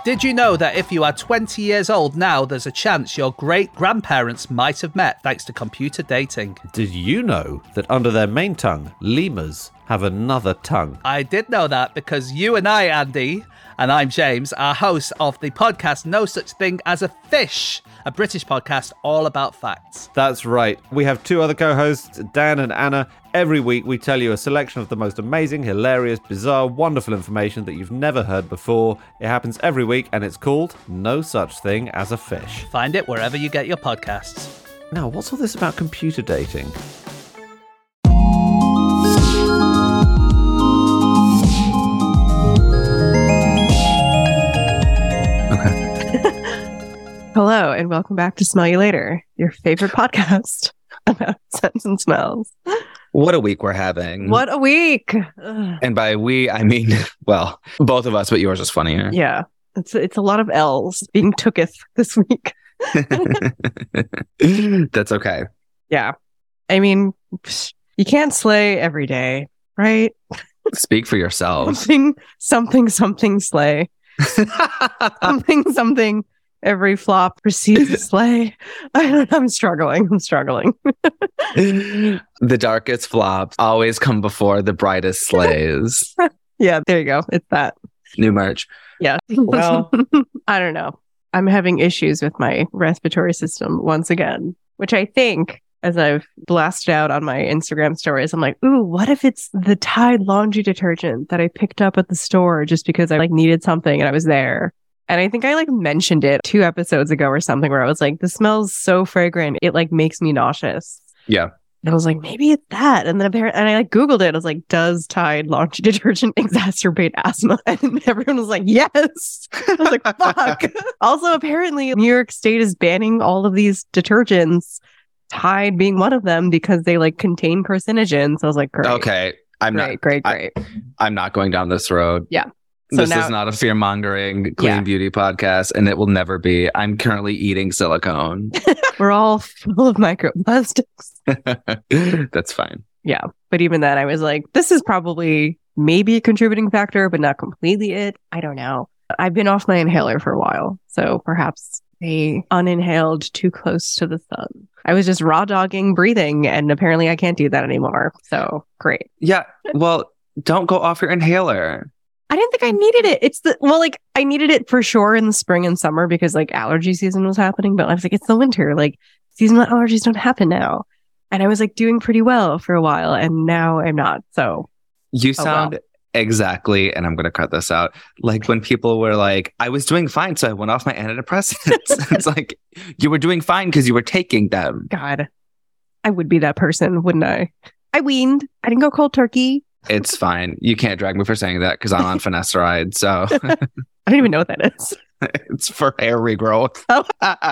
Did you know that if you are 20 years old now, there's a chance your great-grandparents might have met thanks to computer dating? Did you know that under their main tongue, lemurs have another tongue? I did know that because you and I, Andy, and I'm James, are hosts of the podcast No Such Thing as a Fish, a British podcast all about facts. That's right. We have two other co-hosts, Dan and Anna. Every week we tell you a selection of the most amazing, hilarious, bizarre, wonderful information that you've never heard before. It happens every week and it's called No Such Thing as a Fish. Find it wherever you get your podcasts. Now, what's all this about computer dating? Hello, and welcome back to Smell You Later, your favorite podcast about scents and smells. What a week we're having. What a week. Ugh. And by we, I mean, well, both of us, but yours is funnier. Yeah, it's a lot of L's being tooketh this week. That's okay. Yeah. I mean, you can't slay every day, right? Speak for yourself. Something, slay. something. Every flop precedes a slay. I'm struggling. The darkest flops always come before the brightest slays. Yeah, there you go. It's that. New merch. Yeah. Well, I don't know. I'm having issues with my respiratory system once again, which I think, as I've blasted out on my Instagram stories, I'm like, ooh, what if it's the Tide laundry detergent that I picked up at the store just because I needed something and I was there? And I think I mentioned it 2 episodes ago or something where I was like, this smells so fragrant. It makes me nauseous. Yeah. And I was like, maybe it's that. And then apparently, and I Googled it. I was like, does Tide laundry detergent exacerbate asthma? And everyone was like, yes. I was like, fuck. Also, apparently, New York State is banning all of these detergents, Tide being one of them, because they contain carcinogens. So I was like, great. Okay. Great. I'm not going down this road. Yeah. So this now, is not a fear-mongering, clean beauty podcast, and it will never be. I'm currently eating silicone. We're all full of microplastics. That's fine. Yeah. But even then, I was like, this is probably maybe a contributing factor, but not completely it. I don't know. I've been off my inhaler for a while, so perhaps they uninhaled too close to the sun. I was just raw dogging breathing, and apparently I can't do that anymore. So great. Yeah. Well, don't go off your inhaler. I didn't think I needed it. I needed it for sure in the spring and summer because allergy season was happening, but I was like, it's the winter. Seasonal allergies don't happen now. And I was doing pretty well for a while, and now I'm not. So you sound exactly, and I'm going to cut this out, when people were like, I was doing fine, so I went off my antidepressants. It's like, you were doing fine because you were taking them. God, I would be that person, wouldn't I? I weaned. I didn't go cold turkey. It's fine. You can't drag me for saying that because I'm on finasteride. So I don't even know what that is. It's for hair regrowth. Oh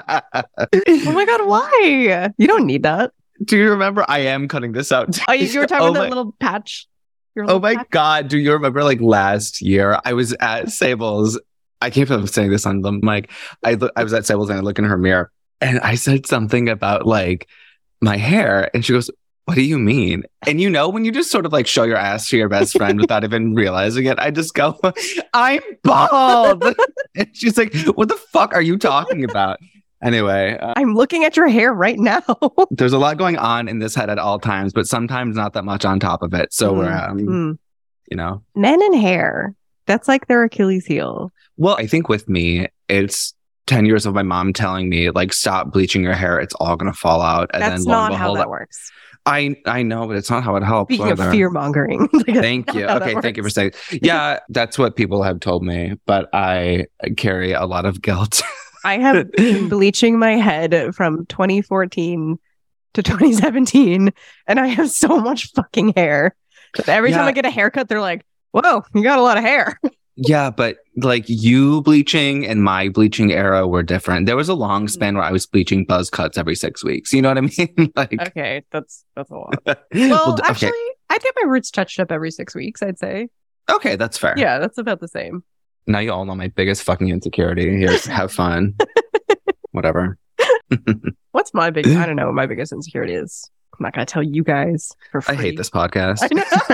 my God, why? You don't need that. Do you remember? I am cutting this out. Oh, you were talking about that little patch. Oh my God. Do you remember last year I was at Sable's? I can't believe I'm saying this on the mic. I was at Sable's and I look in her mirror and I said something about my hair and she goes, what do you mean? And when you just sort of show your ass to your best friend without even realizing it, I just go, I'm bald. And she's like, what the fuck are you talking about? Anyway. I'm looking at your hair right now. There's a lot going on in this head at all times, but sometimes not that much on top of it. So we're, Men and hair. That's their Achilles heel. Well, I think with me, it's 10 years of my mom telling me, stop bleaching your hair. It's all going to fall out. And that's then not how that works. I know, but it's not how it helps. Speaking of fear-mongering. Thank you. Okay, thank you for saying. Yeah, that's what people have told me, but I carry a lot of guilt. I have been bleaching my head from 2014 to 2017, and I have so much fucking hair. Every time I get a haircut, they're like, whoa, you got a lot of hair. Yeah, but you bleaching and my bleaching era were different. There was a long span where I was bleaching buzz cuts every 6 weeks. You know what I mean? Okay, that's a lot. Well, actually, I think my roots touched up every 6 weeks, I'd say. Okay, that's fair. Yeah, that's about the same. Now you all know my biggest fucking insecurity. Here, have fun. Whatever. What's my big? I don't know what my biggest insecurity is. I'm not gonna tell you guys for free. I hate this podcast.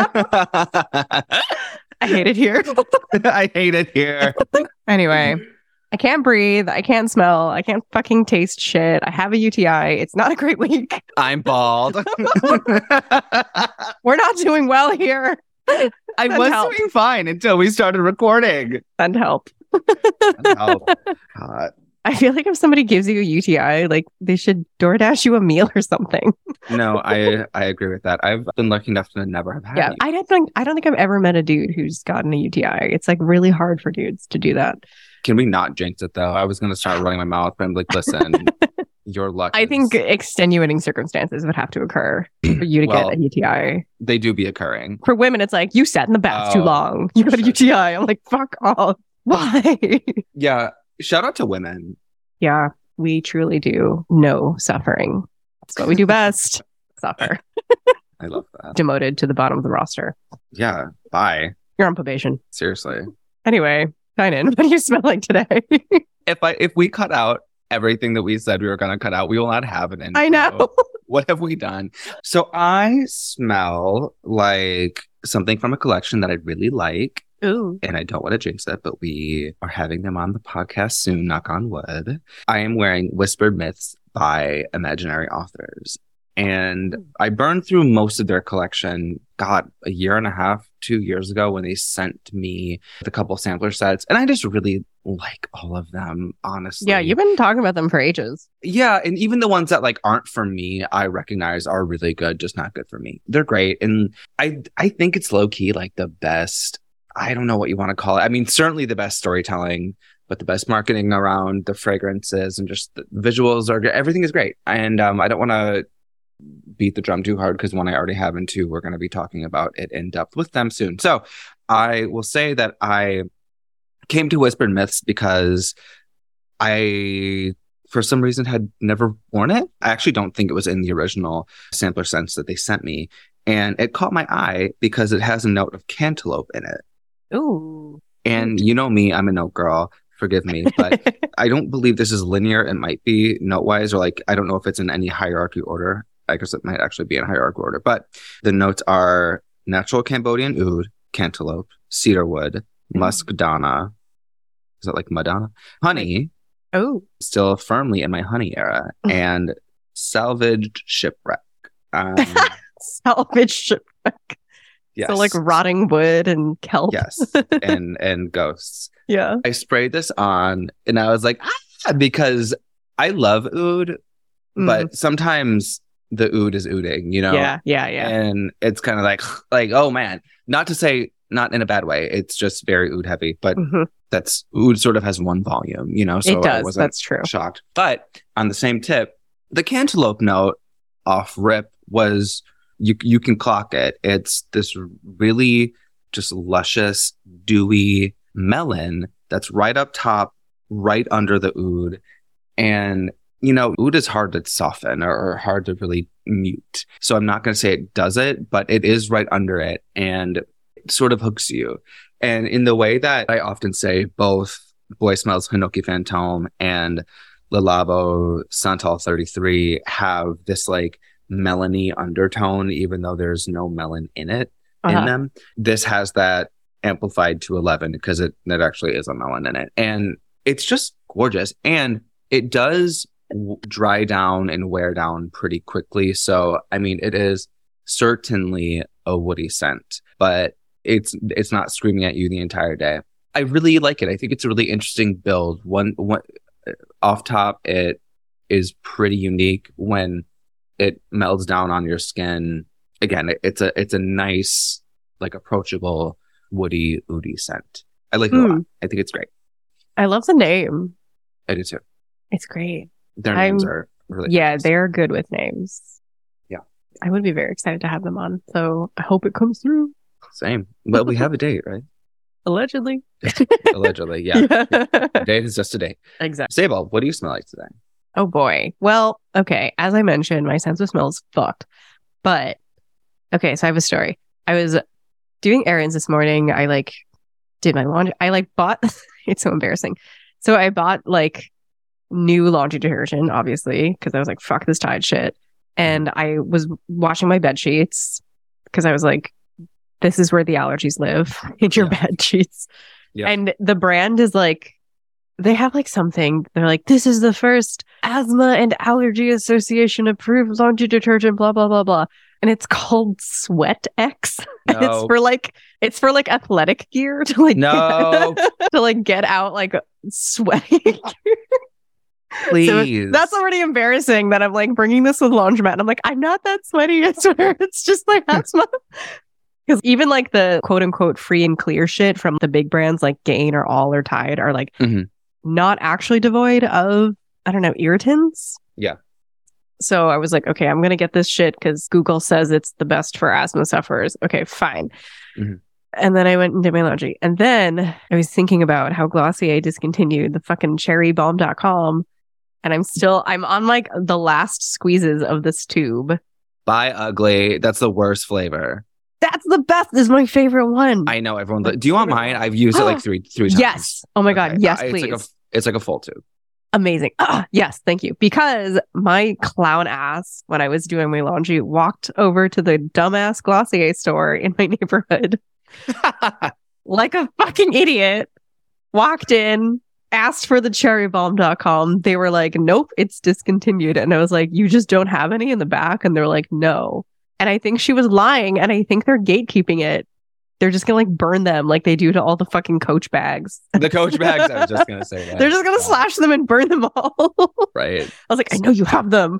I hate it here. I hate it here. Anyway, I can't breathe. I can't smell. I can't fucking taste shit. I have a UTI. It's not a great week. I'm bald. We're not doing well here. I Send was help. doing fine until we started recording. Send help. Oh, God. I feel like if somebody gives you a UTI, like they should DoorDash you a meal or something. No, I agree with that. I've been lucky enough to never have had Yeah, it. I don't think I've ever met a dude who's gotten a UTI. It's like really hard for dudes to do that. Can we not jinx it though? I was going to start running my mouth, but I'm like, listen, your luck. I think is- extenuating circumstances would have to occur for you to Well, get a UTI. they do be occurring. For women, it's like you sat in the bath too Oh, long. You got a sure. UTI. I'm like, fuck off. Why? Yeah. Shout out to women. Yeah, we truly do know suffering. That's what we do best. Suffer. I love that. Demoted to the bottom of the roster. Yeah. Bye. You're on probation. Seriously. Anyway, sign in. What do you smell like today? If we cut out everything that we said we were going to cut out, we will not have an intro. I know. What have we done? So I smell like something from a collection that I really like. Ooh. And I don't want to jinx it, but we are having them on the podcast soon, knock on wood. I am wearing Whispered Myths by Imaginary Authors. And I burned through most of their collection, God, a year and a half, 2 years ago when they sent me the couple sampler sets. And I just really like all of them, honestly. Yeah, you've been talking about them for ages. Yeah, and even the ones that like aren't for me, I recognize are really good, just not good for me. They're great. And I think it's low key like the best. I don't know what you want to call it. I mean, certainly the best storytelling, but the best marketing around the fragrances and just the visuals are good. Everything is great. And I don't want to beat the drum too hard because one I already have, and two, we're going to be talking about it in depth with them soon. So I will say that I came to Whispered Myths because I, for some reason, had never worn it. I actually don't think it was in the original sampler scents that they sent me. And it caught my eye because it has a note of cantaloupe in it. Ooh. And you know me, I'm a note girl. Forgive me, but I don't believe this is linear. It might be note-wise, or like, I don't know if it's in any hierarchy order. I guess it might actually be in hierarchy order. But the notes are natural Cambodian oud, cantaloupe, cedarwood, muscadonna. Is that like Madonna? Honey, Oh. still firmly in my honey era, and salvaged shipwreck. Salvage shipwreck. Yes. So like rotting wood and kelp. Yes, and ghosts. Yeah. I sprayed this on, and I was like, because I love oud, but sometimes the oud is ouding, you know? Yeah. And it's kind of like, oh man, not to say not in a bad way. It's just very oud heavy, but that's oud sort of has one volume, you know? So it I does. wasn't That's true. shocked. But on the same tip, the cantaloupe note off rip was, you can clock it. It's this really just luscious, dewy melon that's right up top, right under the oud. And, you know, oud is hard to soften or hard to really mute. So I'm not going to say it does it, but it is right under it and it sort of hooks you. And in the way that I often say, both Boy Smells Hinoki Fantôme and Le Labo Santal 33 have this like melony undertone, even though there's no melon in it in them. This has that amplified to 11 because it actually is a melon in it, and it's just gorgeous. And it does dry down and wear down pretty quickly. So I mean, it is certainly a woody scent, but it's not screaming at you the entire day. I really like it. I think it's a really interesting build. One off top, it is pretty unique when it melds down on your skin. Again, it's a nice, like approachable, woody, oudy scent. I like it a lot. I think it's great. I love the name. I do too. It's great. Their names are really nice. They're good with names. Yeah. I would be very excited to have them on. So I hope it comes through. Same. Well, we have a date, right? Allegedly. Allegedly, yeah. A date is just a date. Exactly. Sable, what do you smell like today? Oh boy. Well, okay. As I mentioned, my sense of smell is fucked. But okay, so I have a story. I was doing errands this morning. I like did my laundry. I like bought it's so embarrassing. So I bought like new laundry detergent, obviously, because I was like, fuck this Tide shit. And I was washing my bed sheets because I was like, this is where the allergies live, in your bed sheets. Yeah. And the brand is like they have like something. They're like, this is the first Asthma and Allergy Association approved laundry detergent, blah, blah, blah, blah. And it's called Sweat X. And No. it's for like athletic gear to like No. to like get out like sweating. Please. So that's already embarrassing that I'm like bringing this with laundromat. And I'm like, I'm not that sweaty. I swear. It's just like asthma. Because even like the quote unquote free and clear shit from the big brands like Gain or All or Tide are like not actually devoid of, I don't know, irritants. Yeah. So I was like, okay, I'm going to get this shit because Google says it's the best for asthma sufferers. Okay, fine. And then I went and did my laundry. And then I was thinking about how Glossier discontinued the fucking cherrybalm.com. And I'm on like the last squeezes of this tube. Buy Ugly. That's the worst flavor. That's the best. This is my favorite one. I know everyone. Do you want mine? I've used it like three times. Yes. Oh my God. Okay. Yes, It's please. it's like a full tube. Amazing. Yes. Thank you. Because my clown ass, when I was doing my laundry, walked over to the dumbass Glossier store in my neighborhood like a fucking idiot, walked in, asked for the cherrybalm.com. They were like, nope, it's discontinued. And I was like, you just don't have any in the back? And they're like, no. And I think she was lying. And I think they're gatekeeping it. They're just going to like burn them like they do to all the fucking Coach bags. The Coach bags, I was just going to say that. They're just going to slash them and burn them all. Right. I was like, I know you have them.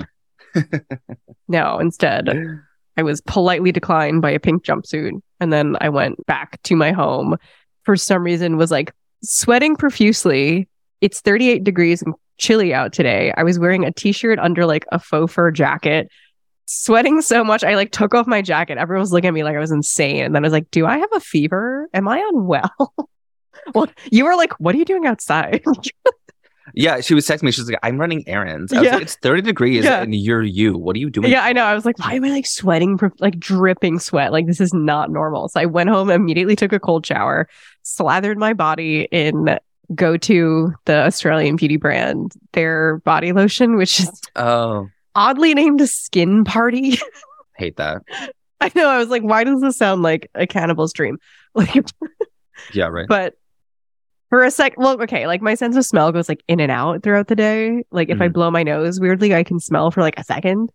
No, instead, I was politely declined by a pink jumpsuit. And then I went back to my home. For some reason, was like sweating profusely. It's 38 degrees and chilly out today. I was wearing a t-shirt under like a faux fur jacket. Sweating so much, I like took off my jacket. Everyone was looking at me like I was insane. And then I was like, do I have a fever? Am I unwell? Well, you were like, what are you doing outside? Yeah, she was texting me. She's like, I'm running errands. I was like, it's 30 degrees and you're you. What are you doing? Yeah, I know. I was like, why am I like sweating, like dripping sweat? Like, this is not normal. So I went home, immediately took a cold shower, slathered my body in Go To, the Australian beauty brand, their body lotion, which is oddly named Skin Party. Hate that. I know. I was like, why does this sound like a cannibal's dream? Like, yeah, right. But for a sec, well, okay, like my sense of smell goes like in and out throughout the day. Like if I blow my nose, weirdly, I can smell for like a second.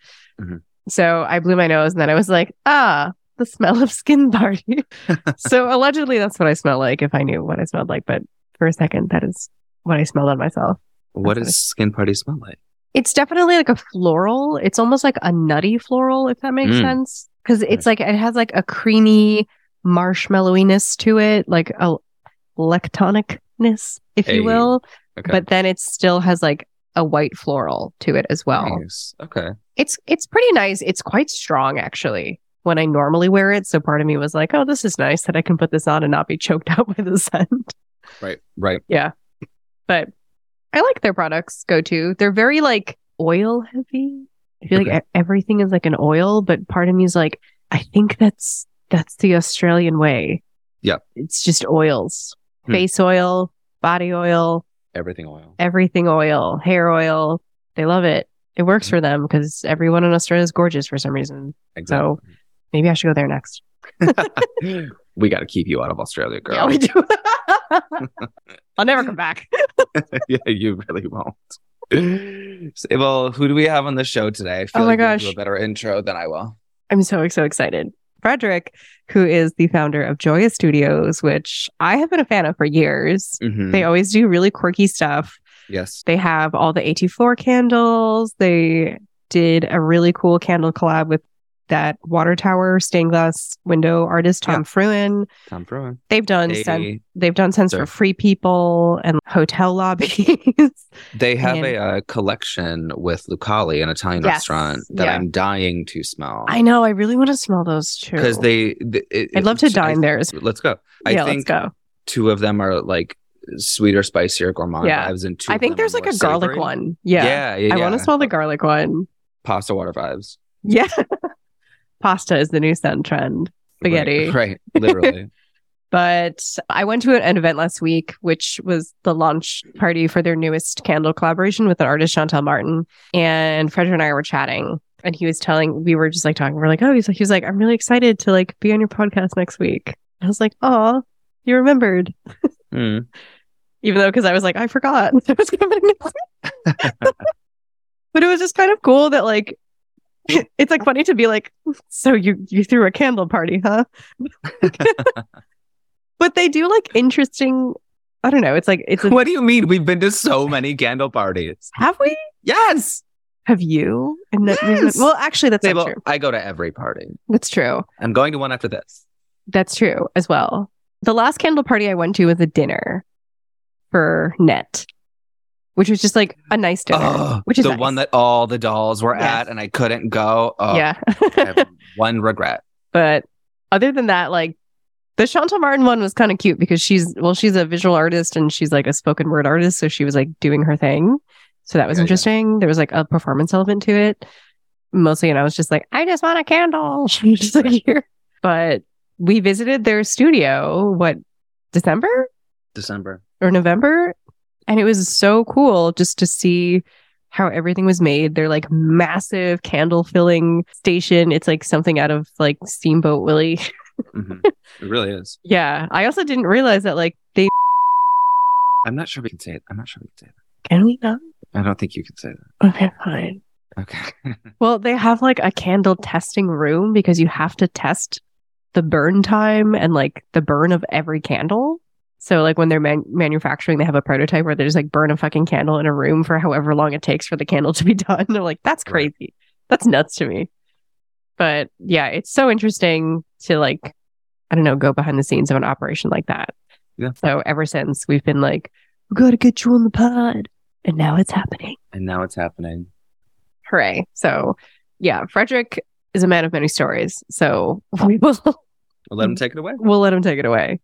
So I blew my nose and then I was like, the smell of Skin Party. So allegedly that's what I smell like if I knew what I smelled like. But for a second, that is what I smelled on myself. What does Skin Party smell like? It's definitely like a floral. It's almost like a nutty floral, if that makes sense. Because it's like, it has like a creamy marshmallowiness to it, like a lectonicness, if you will. Okay. But then it still has like a white floral to it as well. Nice. Okay. It's pretty nice. It's quite strong actually when I normally wear it. So part of me was like, oh, this is nice that I can put this on and not be choked out by the scent. Right. Yeah. But I like their products. Go To. They're very like oil heavy. I feel like everything is like an oil, but part of me is like, I think that's the Australian way. Yeah. It's just oils. Face oil, body oil, everything oil, hair oil. They love it. It works for them because everyone in Australia is gorgeous for some reason. Exactly. So maybe I should go there next. We got to keep you out of Australia, girl. Yeah, we do. I'll never come back. Yeah, you really won't. Well, who do we have on the show today? I feel oh my like gosh, you'll do a better intro than I will. I'm so excited. Frederick, who is the founder of Joya Studios, which I have been a fan of for years. They always do really quirky stuff. Yes. They have all the AT4 candles. They did a really cool candle collab with that water tower stained glass window artist Tom Fruin. They've done scents for free people and hotel lobbies. They have a collection with Lucali, an Italian restaurant that I'm dying to smell. I know. I really want to smell those too. Because I'd love to dine there. Let's go. I think let's go. Two of them are like sweeter, spicier, gourmand vibes, and two. I think there's like a garlic savory one. Yeah. I want to smell the garlic one. Pasta water vibes. Yeah. Pasta is the new scent trend. Spaghetti. Right. Literally. But I went to an event last week, which was the launch party for their newest candle collaboration with an artist, Chantel Martin. And Frederick and I were chatting, and he was we were just like talking. We're like, he was like, I'm really excited to like be on your podcast next week. I was like, oh, you remembered. Even though, because I was like, I forgot it was coming next week. But it was just kind of cool that like, it's like funny to be like, so you threw a candle party, huh? But they do like interesting. I don't know. It's like What do you mean? We've been to so many candle parties. Have we? Yes. Have you? And Yes. well, actually, that's not Sable, true. I go to every party. That's true. I'm going to one after this. That's true as well. The last candle party I went to was a dinner for Net, which was just like a nice dinner. Oh, which is the nice. one that all the dolls were Yes. at and I couldn't go. Oh, Yeah. I have one regret. But other than that, like the Chantal Martin one was kind of cute because she's a visual artist and she's like a spoken word artist. So she was like doing her thing. So that was Yeah, interesting. There was like a performance element to it. Mostly, and I was just like, I just want a candle. Just like here. But we visited their studio, December or November? And it was so cool just to see how everything was made. They're like massive candle filling station. It's like something out of like Steamboat Willie. Mhm. It really is. Yeah. I also didn't realize that like they I'm not sure we can say it. can we not? I don't think you can say that. Okay, fine. Okay. Well, they have like a candle testing room because you have to test the burn time and like the burn of every candle. So like when they're manufacturing, they have a prototype where they just like burn a fucking candle in a room for however long it takes for the candle to be done. They're like, that's Right. crazy. That's nuts to me. But yeah, it's so interesting to like, I don't know, go behind the scenes of an operation like that. Yeah. So ever since we've been like, we got to get you on the pod. And now it's happening. And now it's happening. Hooray. So yeah, Frederick is a man of many stories. So we will We'll let him take it away. we'll let him take it away.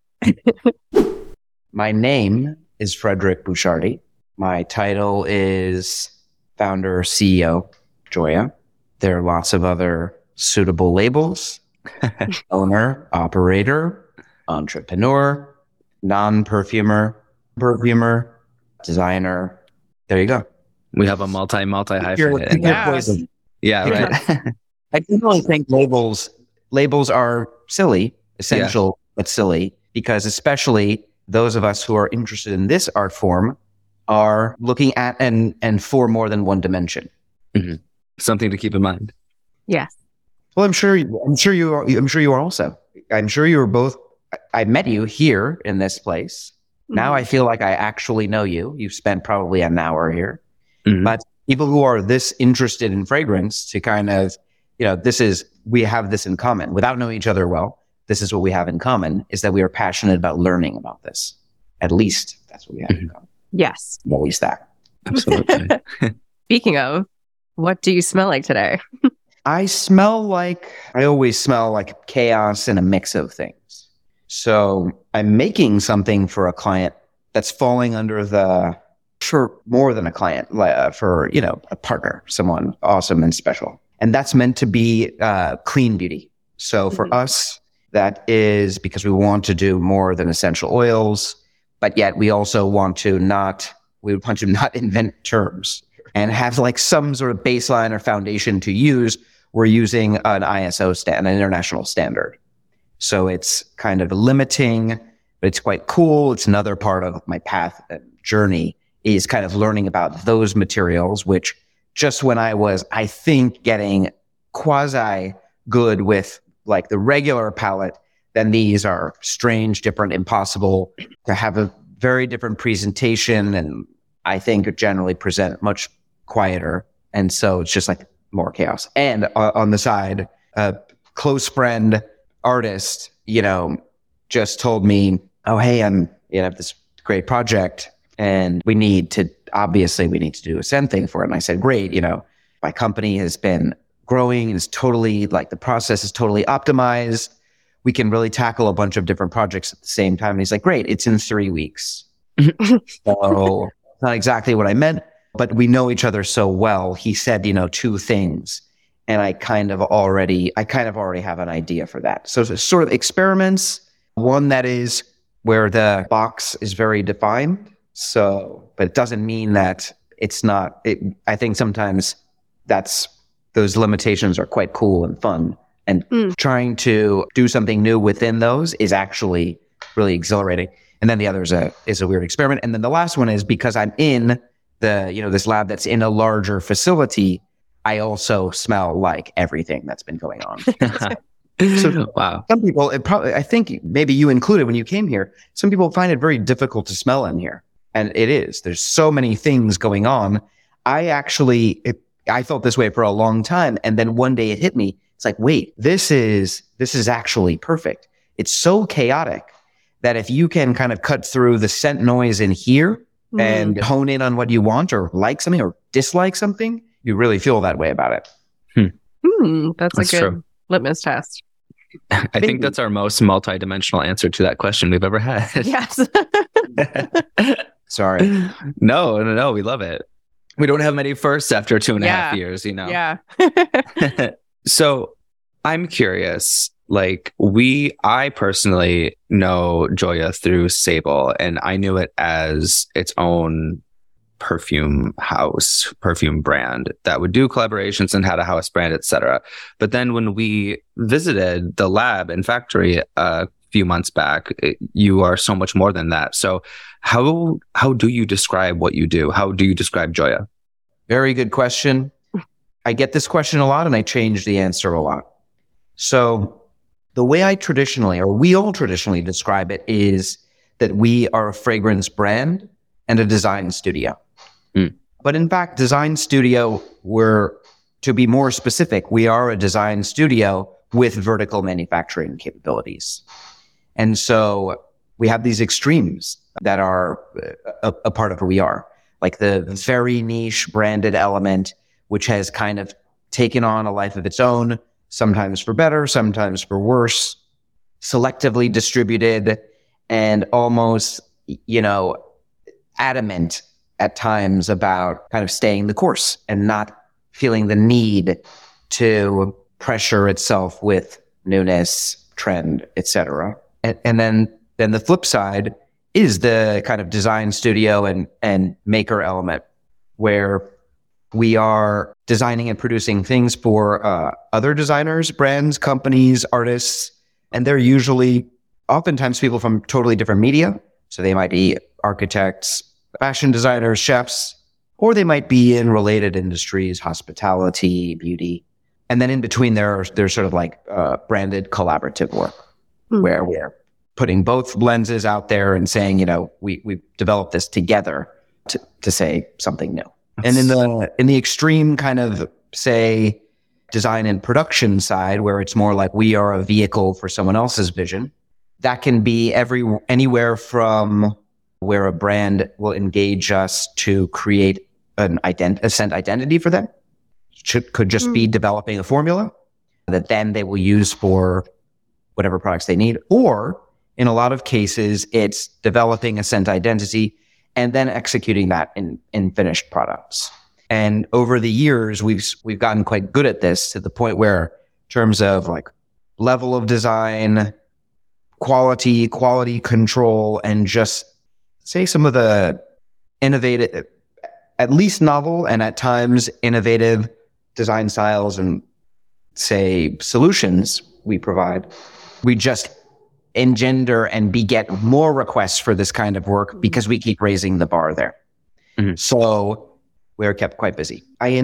My name is Frederick Bouchardi. My title is founder, CEO, Joya. There are lots of other suitable labels. Owner, operator, entrepreneur, non-perfumer, perfumer, designer. There you go. We have a multi Pick your hyphen. Yeah. poison. Yeah, right. I generally think labels are silly, essential, but silly, because especially those of us who are interested in this art form are looking at and for more than one dimension. Something to keep in mind. Yes. Well, I'm sure you are also. I'm sure you were both. I met you here in this place. Now I feel like I actually know you. You've spent probably an hour here. Mhm. But people who are this interested in fragrance to kind of, we have this in common without knowing each other well. This is what we have in common is that we are passionate about learning about this. At least that's what we have in common. Yes. At least that. Absolutely. Speaking of, what do you smell like today? I always smell like chaos and a mix of things. So I'm making something for a client that's falling under for more than a client, for, a partner, someone awesome and special. And that's meant to be clean beauty. So for us, that is because we want to do more than essential oils, but yet we also want to not invent terms and have like some sort of baseline or foundation to use. We're using an ISO an international standard. So it's kind of limiting, but it's quite cool. It's another part of my path and journey is kind of learning about those materials, which just when I was, I think, getting quasi good with like the regular palette, then these are strange, different, impossible to have a very different presentation. And I think generally present much quieter. And so it's just like more chaos. And on the side, a close friend artist, just told me, oh, hey, I'm, have this great project and we need to do a scent thing for it. And I said, great, my company has been growing. It's totally like the process is totally optimized. We can really tackle a bunch of different projects at the same time. And he's like, great, it's in 3 weeks. So not exactly what I meant, but we know each other so well. He said, 2 things. And I kind of already have an idea for that. So it's sort of experiments. One that is where the box is very defined. So, but it doesn't mean that it's not, I think sometimes those limitations are quite cool and fun. And trying to do something new within those is actually really exhilarating. And then the other is a weird experiment. And then the last one is because I'm in this lab that's in a larger facility, I also smell like everything that's been going on. So wow. some people, I think maybe you included when you came here, some people find it very difficult to smell in here. And it is. There's so many things going on. I felt this way for a long time. And then one day it hit me. It's like, wait, this is actually perfect. It's so chaotic that if you can kind of cut through the scent noise in here and hone in on what you want or like something or dislike something, you really feel that way about it. That's a good true. litmus test. I think that's our most multidimensional answer to that question we've ever had. Yes. Sorry. No. We love it. We don't have many firsts after 2.5 years, Yeah. So I'm curious, I personally know Joya through Sable, and I knew it as its own perfume brand that would do collaborations and had a house brand, etc. But then when we visited the lab and factory a few months back, you are so much more than that. So how do you describe what you do? How do you describe Joya? Very good question. I get this question a lot and I change the answer a lot. So the way we all traditionally describe it is that we are a fragrance brand and a design studio. But in fact, design studio, to be more specific, we are a design studio with vertical manufacturing capabilities. And so we have these extremes that are a part of who we are, like the very niche branded element, which has kind of taken on a life of its own, sometimes for better, sometimes for worse, selectively distributed and almost, adamant at times about kind of staying the course and not feeling the need to pressure itself with newness, trend, etc. And then the flip side is the kind of design studio and maker element where we are designing and producing things for other designers, brands, companies, artists, and they're oftentimes people from totally different media. So they might be architects, fashion designers, chefs, or they might be in related industries, hospitality, beauty. And then in between there's sort of like branded collaborative work where we're putting both lenses out there and saying, we've developed this together to say something new. And in the extreme kind of, say, design and production side, where it's more like we are a vehicle for someone else's vision, that can be anywhere from where a brand will engage us to create a scent identity for them. Could just be developing a formula that then they will use for whatever products they need. Or in a lot of cases, it's developing a scent identity and then executing that in finished products. And over the years, we've gotten quite good at this to the point where, in terms of like level of design, quality control, and just say some of the innovative, at least novel and at times innovative design styles and say solutions we provide, we just engender and beget more requests for this kind of work because we keep raising the bar there. So we're kept quite busy.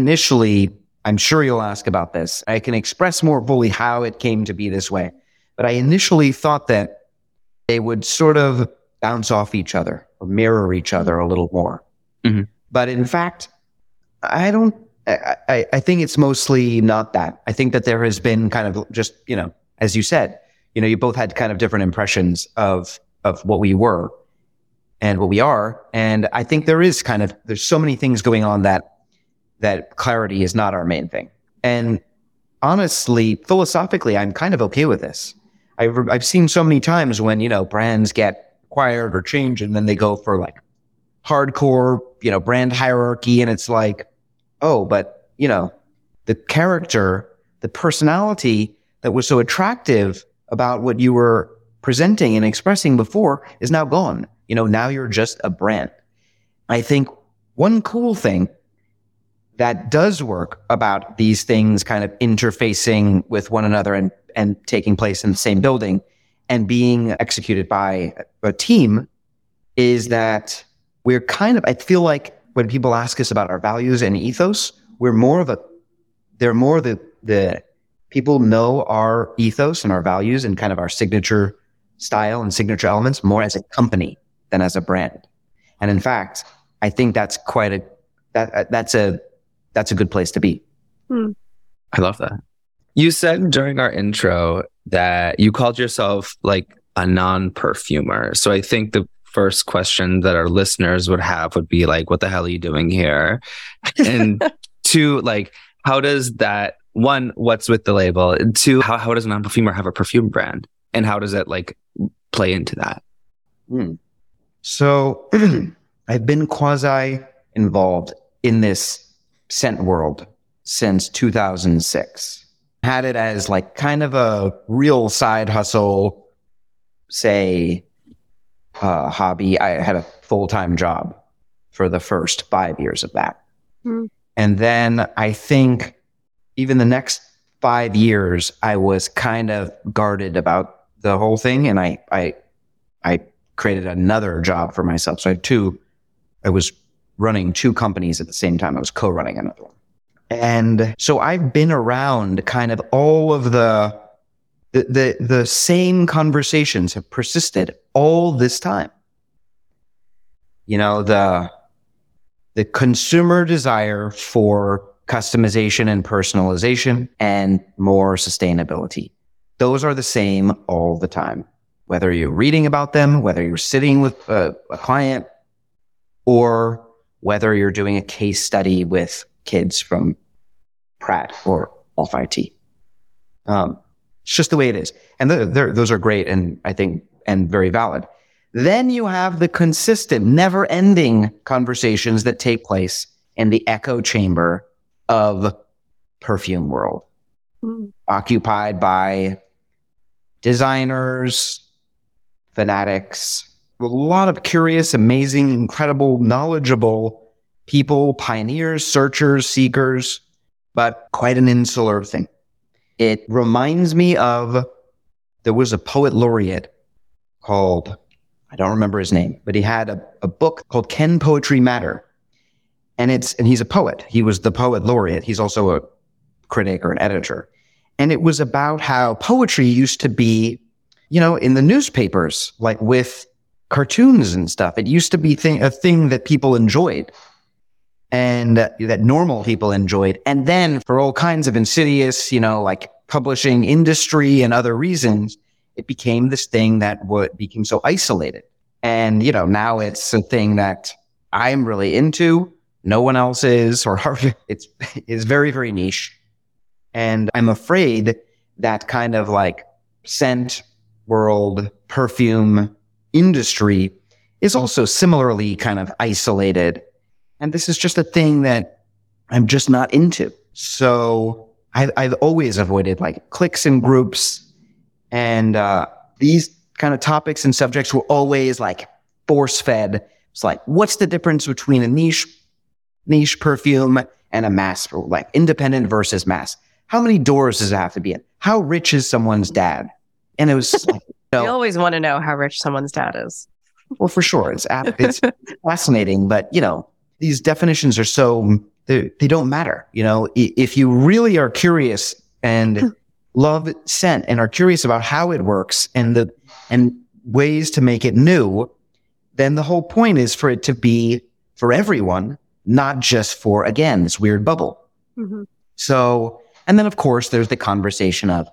I'm sure you'll ask about this. I can express more fully how it came to be this way, but I initially thought that they would sort of bounce off each other or mirror each other a little more. But in fact, I think it's mostly not that. I think that there has been kind of just, as you said, you both had kind of different impressions of what we were and what we are. And I think there's so many things going on that clarity is not our main thing. And honestly, philosophically, I'm kind of okay with this. I've seen so many times when, brands get acquired or change and then they go for like hardcore, brand hierarchy. And it's like, oh, but, the character, the personality that was so attractive about what you were presenting and expressing before is now gone. Now you're just a brand. I think one cool thing that does work about these things kind of interfacing with one another and taking place in the same building and being executed by a team is that we're kind of, I feel like when people ask us about our values and ethos, they're more the people know our ethos and our values and kind of our signature style and signature elements more as a company than as a brand. And in fact, I think that's that's a good place to be. I love that. You said during our intro that you called yourself like a non-perfumer. So I think the first question that our listeners would have would be like, what the hell are you doing here? And two, like, how does that, one, what's with the label? And two, how does a non-perfumer have a perfume brand? And how does it like play into that? So I've been quasi involved in this scent world since 2006. Had it as like kind of a real side hustle, say, hobby. I had a full-time job for the first 5 years of that. And then I think even the next 5 years, I was kind of guarded about the whole thing. And I created another job for myself. So I was running 2 companies at the same time. I was co-running another one. And so I've been around kind of all of the same conversations have persisted all this time. You know, the consumer desire for customization and personalization and more sustainability. Those are the same all the time. Whether you're reading about them, whether you're sitting with a client, or whether you're doing a case study with kids from Pratt or Off IT. It's just the way it is. And those are great and I think, and very valid. Then you have the consistent, never-ending conversations that take place in the echo chamber of perfume world, occupied by designers, fanatics, a lot of curious, amazing, incredible, knowledgeable people, pioneers, searchers, seekers, but quite an insular thing. It reminds me of, there was a poet laureate called, I don't remember his name, but he had a book called Can Poetry Matter? And he's a poet. He was the poet laureate. He's also a critic or an editor. And it was about how poetry used to be, you know, in the newspapers, like with cartoons and stuff. It used to be a thing that people enjoyed and that normal people enjoyed. And then for all kinds of insidious, you know, like publishing industry and other reasons, it became this thing that became so isolated. And, you know, now it's a thing that I'm really into. No one else is, or it's very, very niche. And I'm afraid that kind of like scent world, perfume industry is also similarly kind of isolated. And this is just a thing that I'm just not into. So I've always avoided like cliques and groups. And these kind of topics and subjects were always like force fed. It's like, what's the difference between a niche perfume and a mass, like independent versus mass? How many doors does it have to be in? How rich is someone's dad? And it was like, You always want to know how rich someone's dad is. well, for sure. It's fascinating, but you know, these definitions are they don't matter. You know, if you really are curious and love scent and are curious about how it works and ways to make it new, then the whole point is for it to be for everyone, not just for, again, this weird bubble. Mm-hmm. So, and then of course there's the conversation of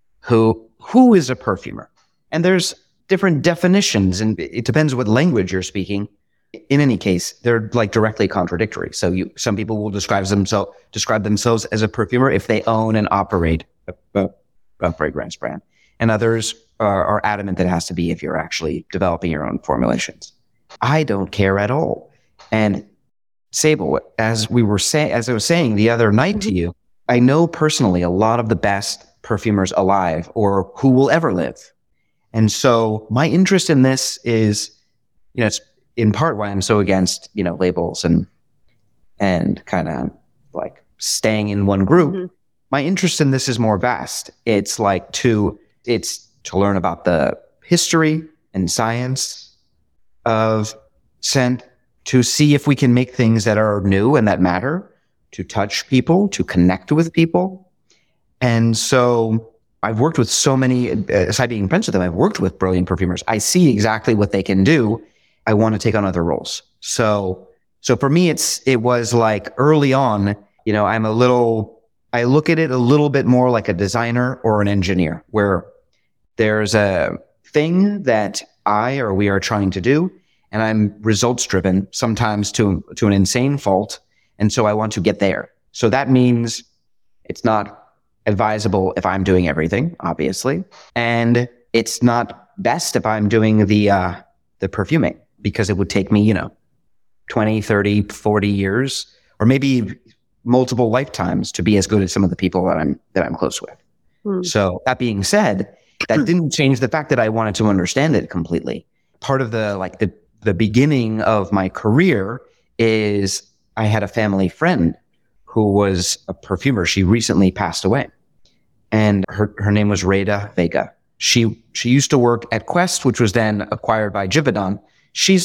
who is a perfumer? And there's different definitions, and it depends what language you're speaking. In any case, they're like directly contradictory. So some people will describe themselves as a perfumer if they own and operate a fragrance brand. And others are adamant that it has to be if you're actually developing your own formulations. I don't care at all. And Sable, as I was saying the other night to you, I know personally a lot of the best perfumers alive or who will ever live. And so my interest in this is, you know, it's in part why I'm so against, you know, labels and kind of like staying in one group. Mm-hmm. My interest in this is more vast. It's to learn about the history and science of scent to see if we can make things that are new and that matter, to touch people, to connect with people. And so I've worked with so many, aside being friends with them, I've worked with brilliant perfumers. I see exactly what they can do. I want to take on other roles. So for me, it was like early on, I look at it a little bit more like a designer or an engineer, where there's a thing that we are trying to do, and I'm results driven, sometimes to an insane fault. And so I want to get there. So that means it's not advisable if I'm doing everything, obviously. And it's not best if I'm doing the perfuming, because it would take me, 20, 30, 40 years, or maybe multiple lifetimes to be as good as some of the people that I'm close with. So that being said, that didn't change the fact that I wanted to understand it completely. Part of the beginning of my career is I had a family friend who was a perfumer. She recently passed away, and her name was Reda Vega. She used to work at Quest, which was then acquired by Givaudan. She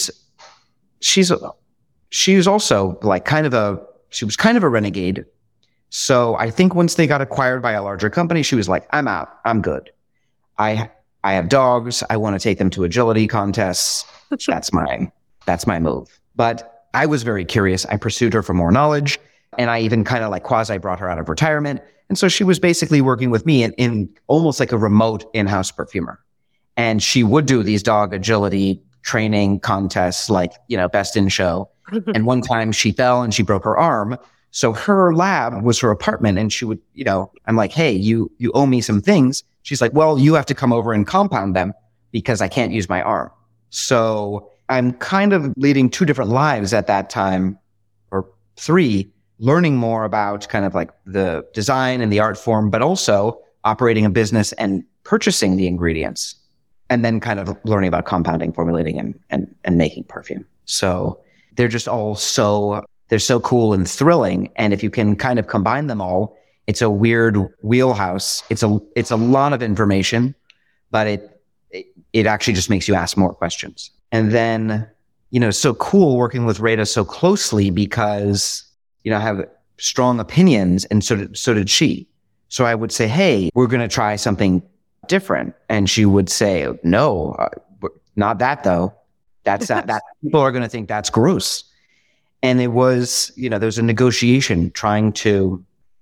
was also she was kind of a renegade. So I think once they got acquired by a larger company, she was like, I'm out. I'm good. I have dogs. I want to take them to agility contests. That's my move. But I was very curious. I pursued her for more knowledge, and I even kind of like quasi brought her out of retirement. And so she was basically working with me in almost like a remote in-house perfumer. And she would do these dog agility training contests, like, best in show. And one time she fell and she broke her arm. So her lab was her apartment, and she would, I'm like, hey, you owe me some things. She's like, well, you have to come over and compound them because I can't use my arm. So I'm kind of leading 2 different lives at that time, or 3, learning more about kind of like the design and the art form, but also operating a business and purchasing the ingredients, and then kind of learning about compounding, formulating, and making perfume. So they're just all they're so cool and thrilling. And if you can kind of combine them all, it's a weird wheelhouse. It's a lot of information, but it actually just makes you ask more questions. And then, so cool working with Reda so closely, because, I have strong opinions, and so did she. So I would say, hey, we're going to try something different. And she would say, no, not that though. That's not, that people are going to think that's gross. And it was, there's a negotiation trying to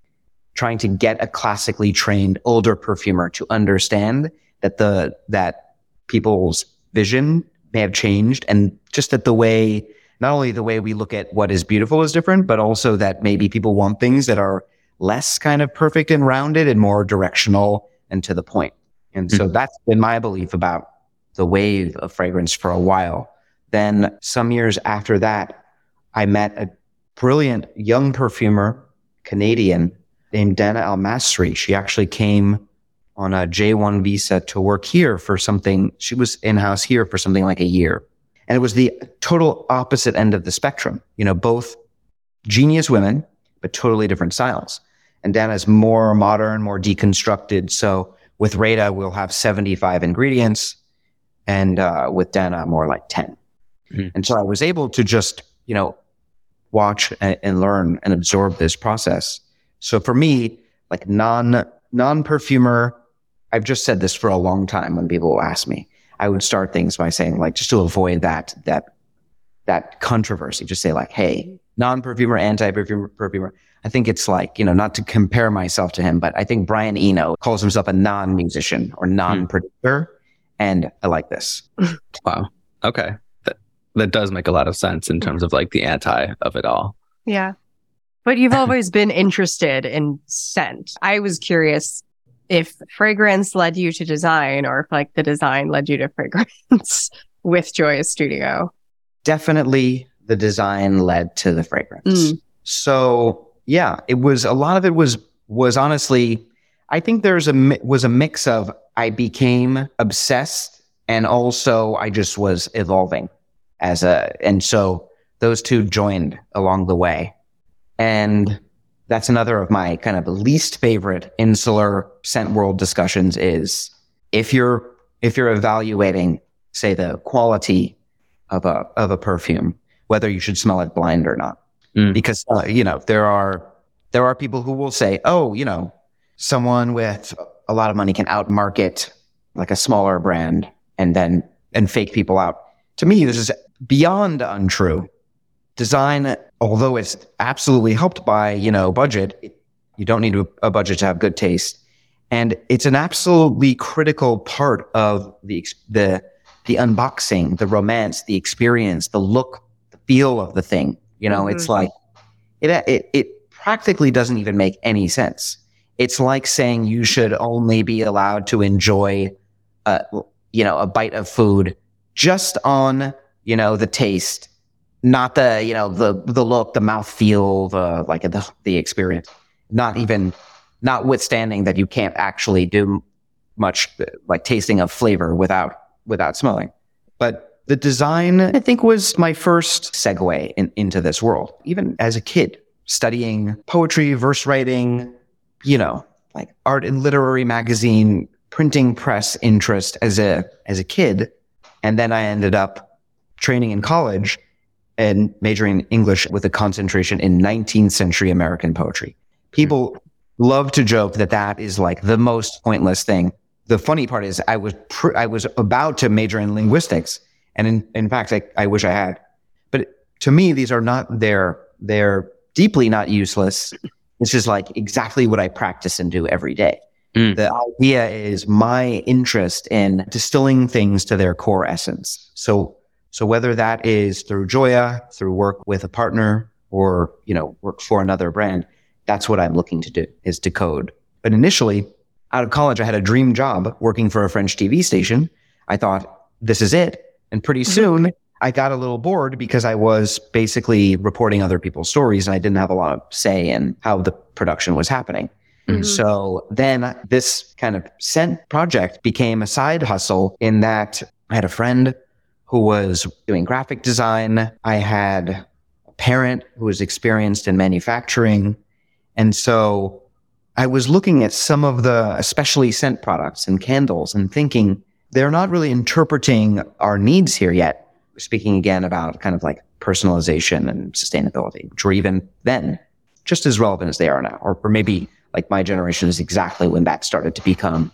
get a classically trained older perfumer to understand that people's vision may have changed, and just that not only the way we look at what is beautiful is different, but also that maybe people want things that are less kind of perfect and rounded and more directional and to the point. And so that's been my belief about the wave of fragrance for a while. Then some years after that, I met a brilliant young perfumer, Canadian, named Dana Al-Masri. She actually came on a J1 visa to work here for something. She was in-house here for something like a year. And it was the total opposite end of the spectrum. Both genius women, but totally different styles. And Dana's more modern, more deconstructed. So with Reda, we'll have 75 ingredients. And with Dana, more like 10. And so I was able to just, watch and learn and absorb this process. So for me, like non-perfumer, I've just said this for a long time when people ask me, I would start things by saying, like, just to avoid that controversy, just say like, hey, non-perfumer, anti-perfumer. I think it's like, not to compare myself to him, but I think Brian Eno calls himself a non-musician or non-producer. And I like this. Wow. Okay. That does make a lot of sense in terms of like the anti of it all. Yeah. But you've always been interested in scent. I was curious if fragrance led you to design, or if like the design led you to fragrance with Joyous Studio. Definitely the design led to the fragrance. So yeah, a lot of it was honestly, I think was a mix of, I became obsessed, and also I just was evolving and so those two joined along the way. And that's another of my kind of least favorite insular scent world discussions is if you're evaluating, say, the quality of a perfume, whether you should smell it blind or not. Mm. Because there are people who will say, oh, someone with a lot of money can outmarket like a smaller brand and fake people out. To me, this is beyond untrue. Design, although it's absolutely helped by, budget, you don't need a budget to have good taste. And it's an absolutely critical part of the unboxing, the romance, the experience, the look, the feel of the thing. It's like, it practically doesn't even make any sense. It's like saying you should only be allowed to enjoy, a bite of food just on, the taste, not the look, the mouthfeel, the experience. Notwithstanding that you can't actually do much like tasting of flavor without smelling. But the design, I think, was my first segue into this world. Even as a kid, studying poetry, verse writing, like art and literary magazine, printing press interest as a kid. And then I ended up training in college and majoring in English with a concentration in 19th century American poetry. People love to joke that is like the most pointless thing. The funny part is I was about to major in linguistics. And in fact, I wish I had. But to me, these are not, they're deeply not useless. It's just like exactly what I practice and do every day. The idea is my interest in distilling things to their core essence. So whether that is through Joya, through work with a partner, or, work for another brand, that's what I'm looking to do, is decode. But initially, out of college, I had a dream job working for a French TV station. I thought, this is it. And pretty soon, I got a little bored because I was basically reporting other people's stories and I didn't have a lot of say in how the production was happening. Mm-hmm. So then this kind of scent project became a side hustle in that I had a friend who was doing graphic design. I had a parent who was experienced in manufacturing. And so I was looking at some of the, especially scent products and candles, and thinking they're not really interpreting our needs here yet. Speaking again about kind of like personalization and sustainability, which were even then just as relevant as they are now, or maybe like my generation is exactly when those started to become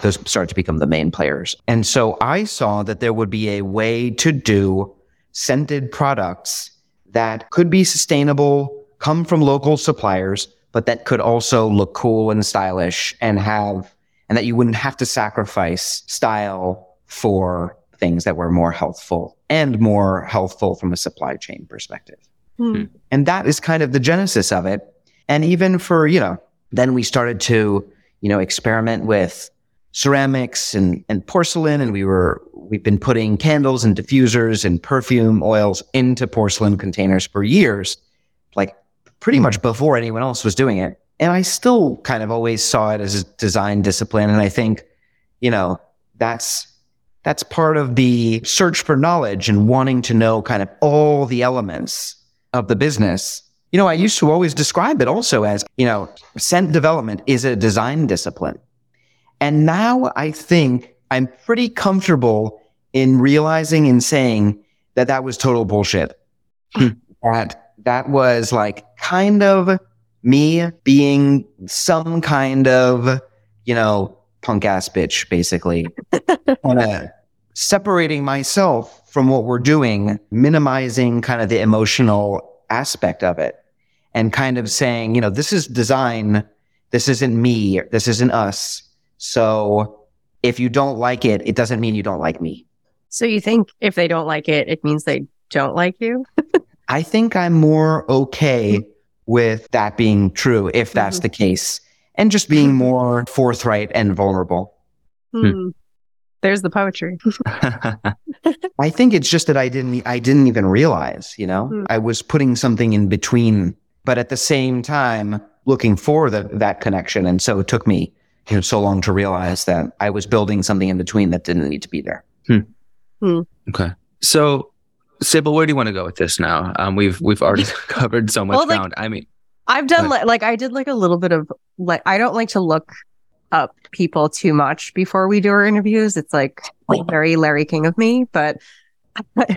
the main players. And so I saw that there would be a way to do scented products that could be sustainable, come from local suppliers, but that could also look cool and stylish and that you wouldn't have to sacrifice style for things that were more healthful from a supply chain perspective. And that is kind of the genesis of it. And even for, then we started to, experiment with ceramics and porcelain. And we've been putting candles and diffusers and perfume oils into porcelain containers for years, like pretty much before anyone else was doing it. And I still kind of always saw it as a design discipline. And I think, that's part of the search for knowledge and wanting to know kind of all the elements of the business. I used to always describe it also as, scent development is a design discipline. And now I think I'm pretty comfortable in realizing and saying that was total bullshit. That was like kind of me being some kind of, punk ass bitch, basically. Separating myself from what we're doing, minimizing kind of the emotional aspect of it, and kind of saying, this is design, this isn't me, this isn't us. So if you don't like it, it doesn't mean you don't like me. So you think if they don't like it, it means they don't like you? I think I'm more okay with that being true, if that's the case, and just being more forthright and vulnerable. There's the poetry. I think it's just that I didn't even realize, I was putting something in between, but at the same time looking for that connection. And so it took me, so long to realize that I was building something in between that didn't need to be there. Okay. So, Sable, where do you want to go with this now? We've already covered so much ground. I mean, I've done I did a little bit of I don't like to look up people too much before we do our interviews. It's like very Larry King of me, but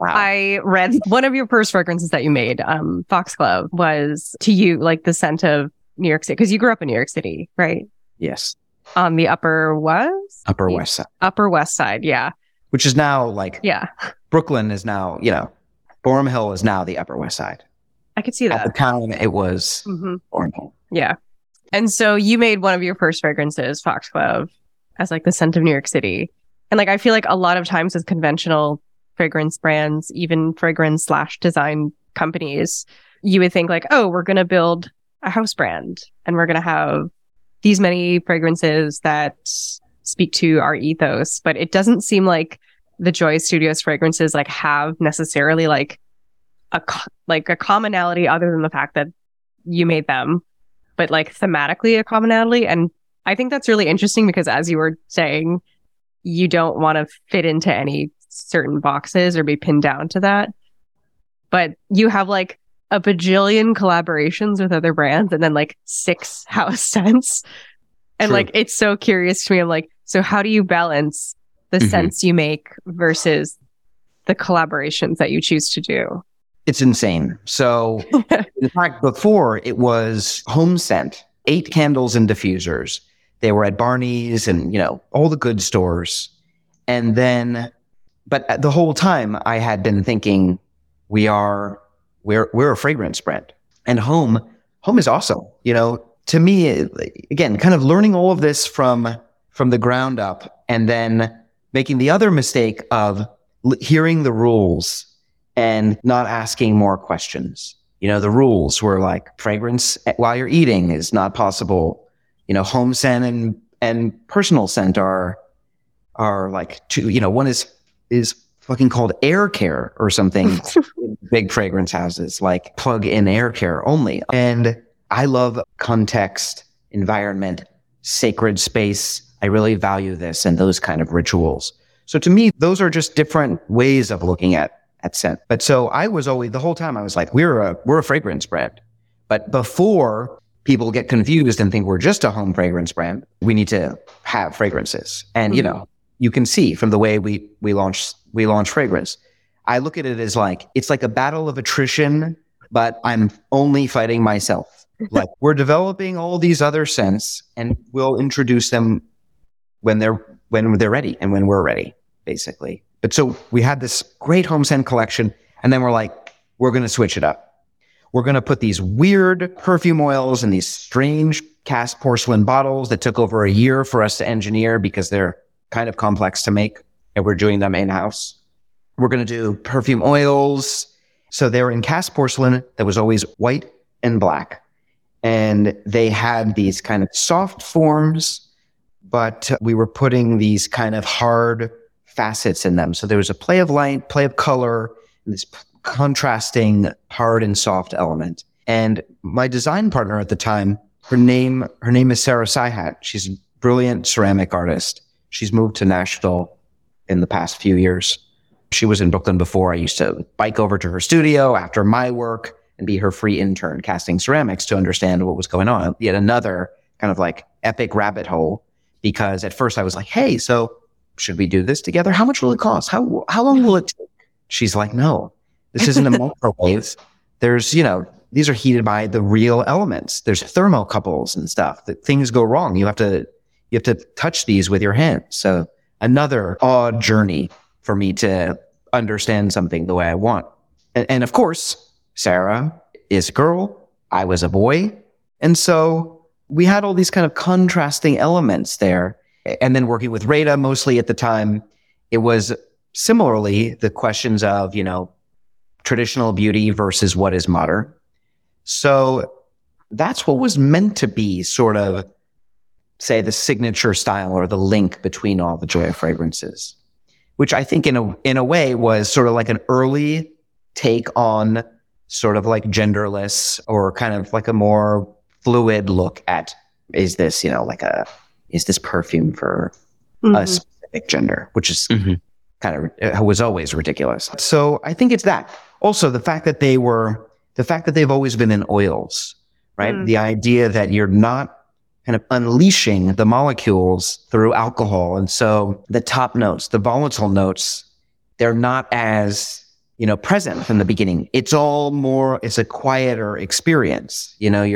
Wow. I read one of your first fragrances that you made, Foxglove, was to you like the scent of New York City, because you grew up in New York City, right? Yes. On the Upper West? Upper West Side, Upper West Side, yeah. which is now like Yeah. Brooklyn is now, Borum Hill is now the Upper West Side. I could see At the that. time, it was Hmm. Borum Hill. Yeah. And so you made one of your first fragrances, Foxglove, as like the scent of New York City. And like I feel like a lot of times with conventional fragrance brands, even fragrance/design companies, you would think like, oh, we're going to build a house brand and we're going to have these many fragrances that speak to our ethos. But it doesn't seem like the Joy Studios fragrances like have necessarily like a commonality other than the fact that you made them, but like thematically a commonality. And I think that's really interesting because, as you were saying, you don't want to fit into any certain boxes or be pinned down to that. But you have like a bajillion collaborations with other brands and then like 6 house scents. And True. like, it's so curious to me. I'm like, so how do you balance the scents you make versus the collaborations that you choose to do? It's insane. So, in fact, before it was home scent, 8 candles and diffusers. They were at Barney's and, all the good stores. And then, but the whole time I had been thinking, we're a fragrance brand, and home is awesome. To me, again, kind of learning all of this from the ground up, and then making the other mistake of hearing the rules and not asking more questions. The rules were like fragrance while you're eating is not possible. Home scent and personal scent are like two, one is fucking called air care or something. Big fragrance houses like plug in air care only. And I love context, environment, sacred space. I really value this and those kind of rituals. So to me, those are just different ways of looking at scent. But so I was always, the whole time I was like, we're a fragrance brand. But before people get confused and think we're just a home fragrance brand, we need to have fragrances. And, you can see from the way we launch fragrance. I look at it as like, it's like a battle of attrition, but I'm only fighting myself. Like we're developing all these other scents and we'll introduce them when they're ready and when we're ready, basically. But so we had this great home scent collection, and then we're like, we're going to switch it up. We're going to put these weird perfume oils in these strange cast porcelain bottles that took over a year for us to engineer because they're kind of complex to make, and we're doing them in-house. We're going to do perfume oils. So they were in cast porcelain that was always white and black. And they had these kind of soft forms, but we were putting these kind of hard facets in them. So there was a play of light, play of color, and this contrasting hard and soft element. And my design partner at the time, her name is Sarah Saihat. She's a brilliant ceramic artist. She's moved to Nashville in the past few years. She was in Brooklyn before. I used to bike over to her studio after my work and be her free intern casting ceramics to understand what was going on. Yet another kind of like epic rabbit hole, because at first I was like, hey, so should we do this together? How much will it cost? How long will it take? She's like, no, this isn't a microwave. There's, these are heated by the real elements. There's thermocouples and stuff that things go wrong. You have to touch these with your hands. So another odd journey for me to understand something the way I want. And of course, Sarah is a girl. I was a boy. And so we had all these kind of contrasting elements there. And then working with Rada mostly at the time, it was similarly the questions of, traditional beauty versus what is modern. So that's what was meant to be sort of, say, the signature style or the link between all the Joya fragrances, which I think in a way was sort of like an early take on sort of like genderless or kind of like a more fluid look at, is this perfume for a specific gender, which is kind of was always ridiculous. So I think it's that. Also, the fact that they've always been in oils, right? The idea that you're not kind of unleashing the molecules through alcohol. And so the top notes, the volatile notes, they're not as, present from the beginning. It's a quieter experience.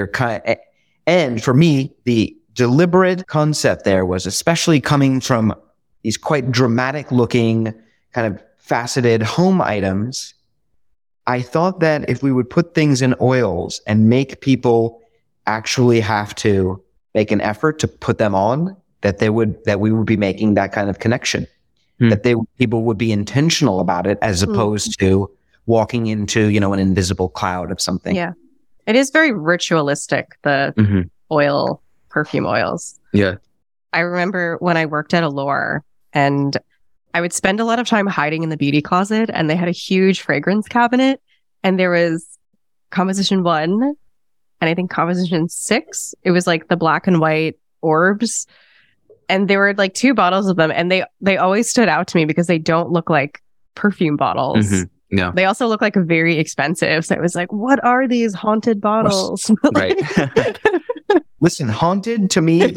And for me, the deliberate concept there was, especially coming from these quite dramatic looking kind of faceted home items, I thought that if we would put things in oils and make people actually have to make an effort to put them on, that we would be making that kind of connection, that people would be intentional about it as opposed to walking into, an invisible cloud of something. Yeah. It is very ritualistic, the perfume oils. Yeah. I remember when I worked at Allure, and I would spend a lot of time hiding in the beauty closet, and they had a huge fragrance cabinet, and there was Composition 1 and I think Composition 6. It was like the black and white orbs, and there were like 2 bottles of them, and they always stood out to me because they don't look like perfume bottles. Yeah. They also look like very expensive. So it was like, what are these haunted bottles? Right. Listen, haunted to me,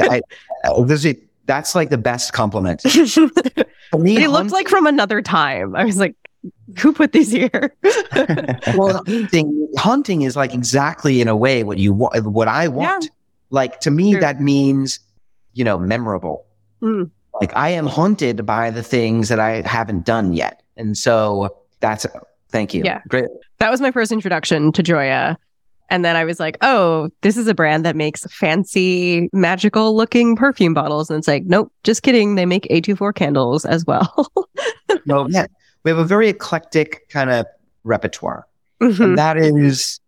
that's like the best compliment. For me, They looked like from another time. I was like, who put these here? Well, haunting is like exactly in a way what I want. Yeah. Like to me, that means, memorable. Like I am haunted by the things that I haven't done yet. And so thank you. Yeah. Great. That was my first introduction to Joya. And then I was like, oh, this is a brand that makes fancy, magical looking perfume bottles. And it's like, nope, just kidding. They make A24 candles as well. No, yeah. We have a very eclectic kind of repertoire. Mhm. And that is,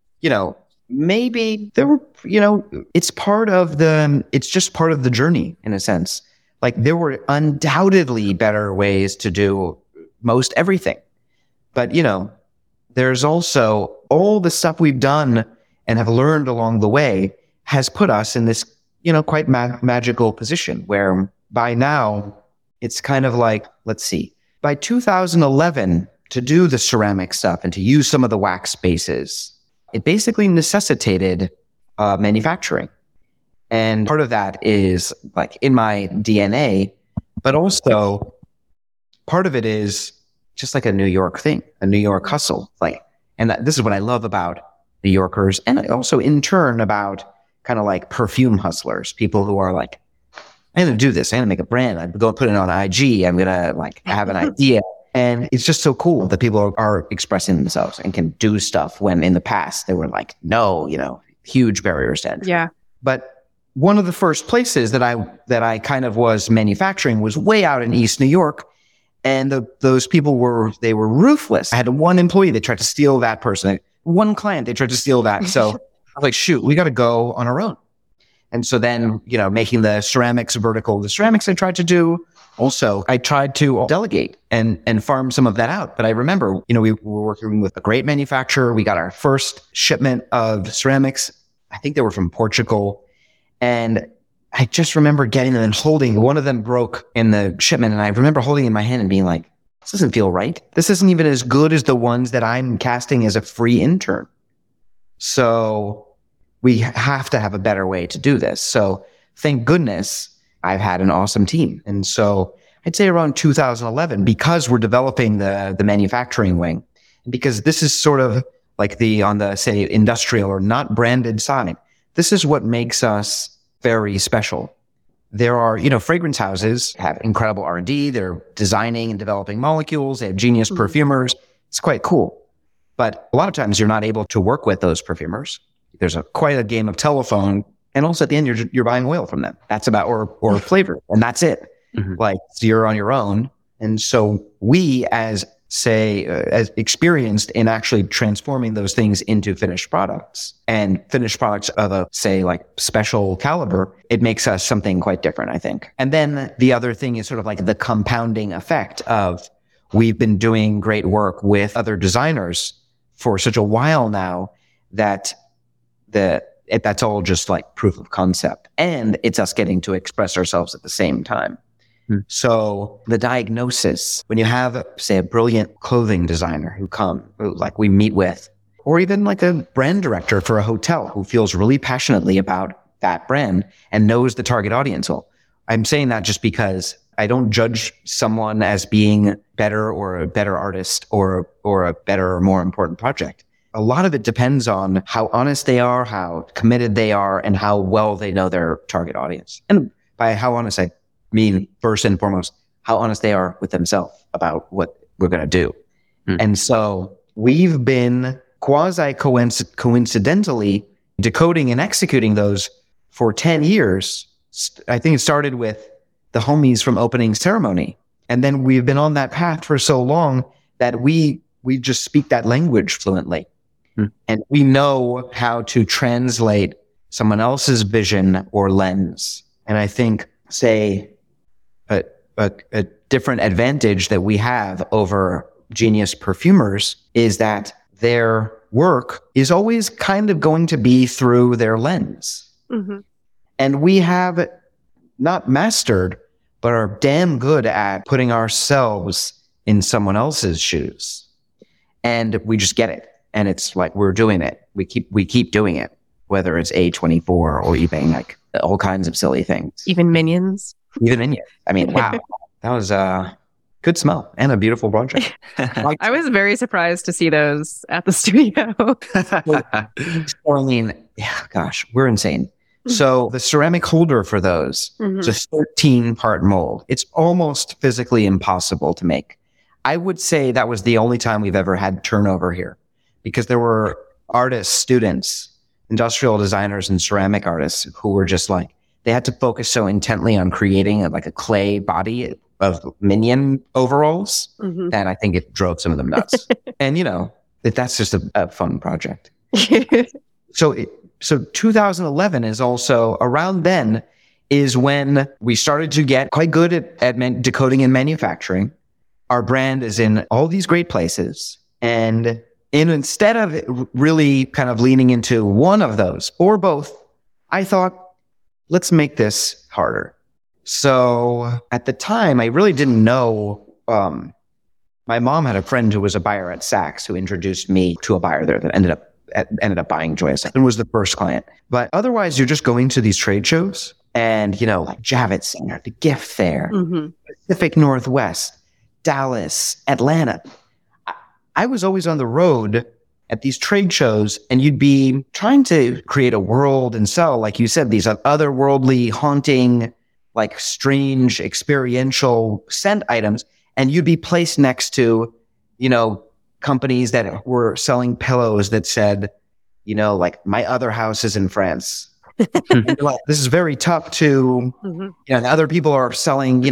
maybe there were, it's just part of the journey in a sense. Like there were undoubtedly better ways to do most everything. But, there's also all the stuff we've done and have learned along the way has put us in this, quite magical position where by now it's kind of like, let's see, by 2011, to do the ceramic stuff and to use some of the wax bases, it basically necessitated manufacturing. And part of that is like in my DNA, but also part of it is just like a New York thing, a New York hustle. This is what I love about New Yorkers, and also in turn about kind of like perfume hustlers, people who are like, I'm going to do this. I'm going to make a brand. I'm going to put it on IG. I'm going to have an idea. And it's just so cool that people are expressing themselves and can do stuff when in the past they were like, no, huge barriers to entry. Yeah. But one of the first places that I kind of was manufacturing was way out in East New York. And those people were ruthless. I had one employee that tried to steal that person. One client, they tried to steal that. So I was like, shoot, we got to go on our own. And so then, making the ceramics vertical, the ceramics I tried to do, also, I tried to delegate and farm some of that out. But I remember, we were working with a great manufacturer. We got our first shipment of ceramics. I think they were from Portugal. And I just remember getting them and holding, one of them broke in the shipment. And I remember holding it in my hand and being like, this doesn't feel right. This isn't even as good as the ones that I'm casting as a free intern. So we have to have a better way to do this. So thank goodness I've had an awesome team. And so I'd say around 2011, because we're developing the manufacturing wing, because this is sort of like on the, say, industrial or not branded side, this is what makes us very special. There are, fragrance houses have incredible R&D. They're designing and developing molecules. They have genius perfumers. It's quite cool. But a lot of times you're not able to work with those perfumers. There's quite a game of telephone. And also at the end, you're buying oil from them. That's about, or flavor. And that's it. So you're on your own. And so we as experienced in actually transforming those things into finished products and finished products of a, say, like special caliber, it makes us something quite different, I think. And then the other thing is sort of like the compounding effect of we've been doing great work with other designers for such a while now that that's all just like proof of concept. And it's us getting to express ourselves at the same time. So the diagnosis, when you have, say, a brilliant clothing designer who like we meet with, or even like a brand director for a hotel who feels really passionately about that brand and knows the target audience. Well, I'm saying that just because I don't judge someone as being better or a better artist or a better or more important project. A lot of it depends on how honest they are, how committed they are, and how well they know their target audience. And by how honest, I mean, first and foremost, how honest they are with themselves about what we're going to do. And so we've been coincidentally decoding and executing those for 10 years. I think it started with the homies from Opening Ceremony. And then we've been on that path for so long that we just speak that language fluently. And we know how to translate someone else's vision or lens. And I think, say, a different advantage that we have over genius perfumers is that their work is always kind of going to be through their lens. And we have not mastered, but are damn good at putting ourselves in someone else's shoes. And we just get it. And it's like, we're doing it. We keep doing it, whether it's A24 or even like all kinds of silly things. Even Minions. Even Minions. I mean, wow. That was a good smell and a beautiful project. I was very surprised to see those at the studio. I mean, yeah, gosh, we're insane. So the ceramic holder for those is a 13-part mold. It's almost physically impossible to make. I would say that was the only time we've ever had turnover here, because there were artists, students, industrial designers, and ceramic artists who were just like, they had to focus so intently on creating a clay body of Minion overalls that I think it drove some of them nuts. And, that's just a fun project. So 2011 is also around then is when we started to get quite good at decoding and manufacturing. Our brand is in all these great places. And instead of really kind of leaning into one of those or both, I thought, let's make this harder. So at the time, I really didn't know. My mom had a friend who was a buyer at Saks who introduced me to a buyer there that ended up buying Joyous and was the first client. But otherwise, you're just going to these trade shows and, like Javits Center, the Gift Fair, Pacific Northwest, Dallas, Atlanta. I was always on the road at these trade shows, and you'd be trying to create a world and sell, like you said, these otherworldly, haunting, like strange, experiential scent items. And you'd be placed next to, companies that were selling pillows that said, like, my other house is in France. Like, this is very tough to, and other people are selling,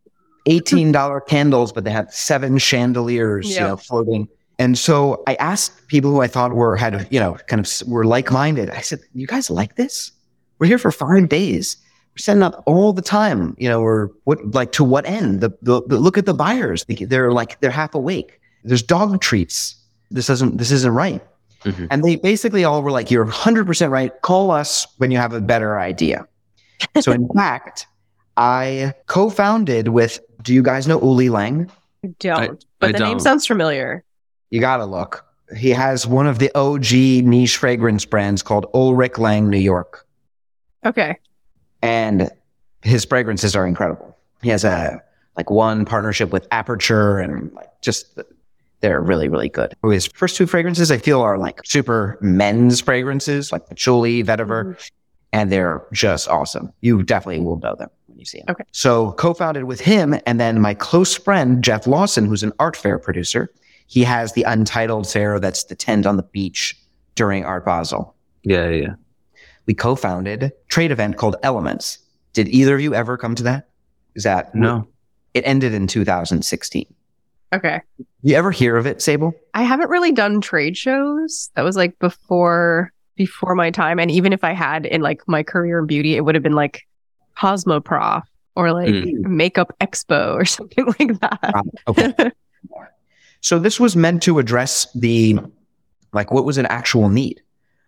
$18 candles, but they had 7 chandeliers, floating. And so I asked people who I thought were like-minded. I said, you guys like this? We're here for 5 days. We're setting up all the time. To what end? The look at the buyers. They're half awake. There's dog treats. This isn't right. And they basically all were like, you're 100% right. Call us when you have a better idea. So in fact, I co-founded with, do you guys know Uli Lang? I don't. But the name sounds familiar. You gotta look. He has one of the OG niche fragrance brands called Ulrich Lang New York. Okay. And his fragrances are incredible. He has one partnership with Aperture, and they're really, really good. His first 2 fragrances I feel are like super men's fragrances, like Patchouli, Vetiver, and they're just awesome. You definitely will know them when you see them. Okay. So co-founded with him, and then my close friend, Jeff Lawson, who's an art fair producer. He has the Untitled Fair that's the tent on the beach during Art Basel. Yeah. We co-founded a trade event called Elements. Did either of you ever come to that? No. It ended in 2016. Okay. You ever hear of it, Sable? I haven't really done trade shows. That was like before my time. And even if I had in like my career in beauty, it would have been like Cosmoprof or like Makeup Expo or something like that. Okay. So this was meant to address what was an actual need.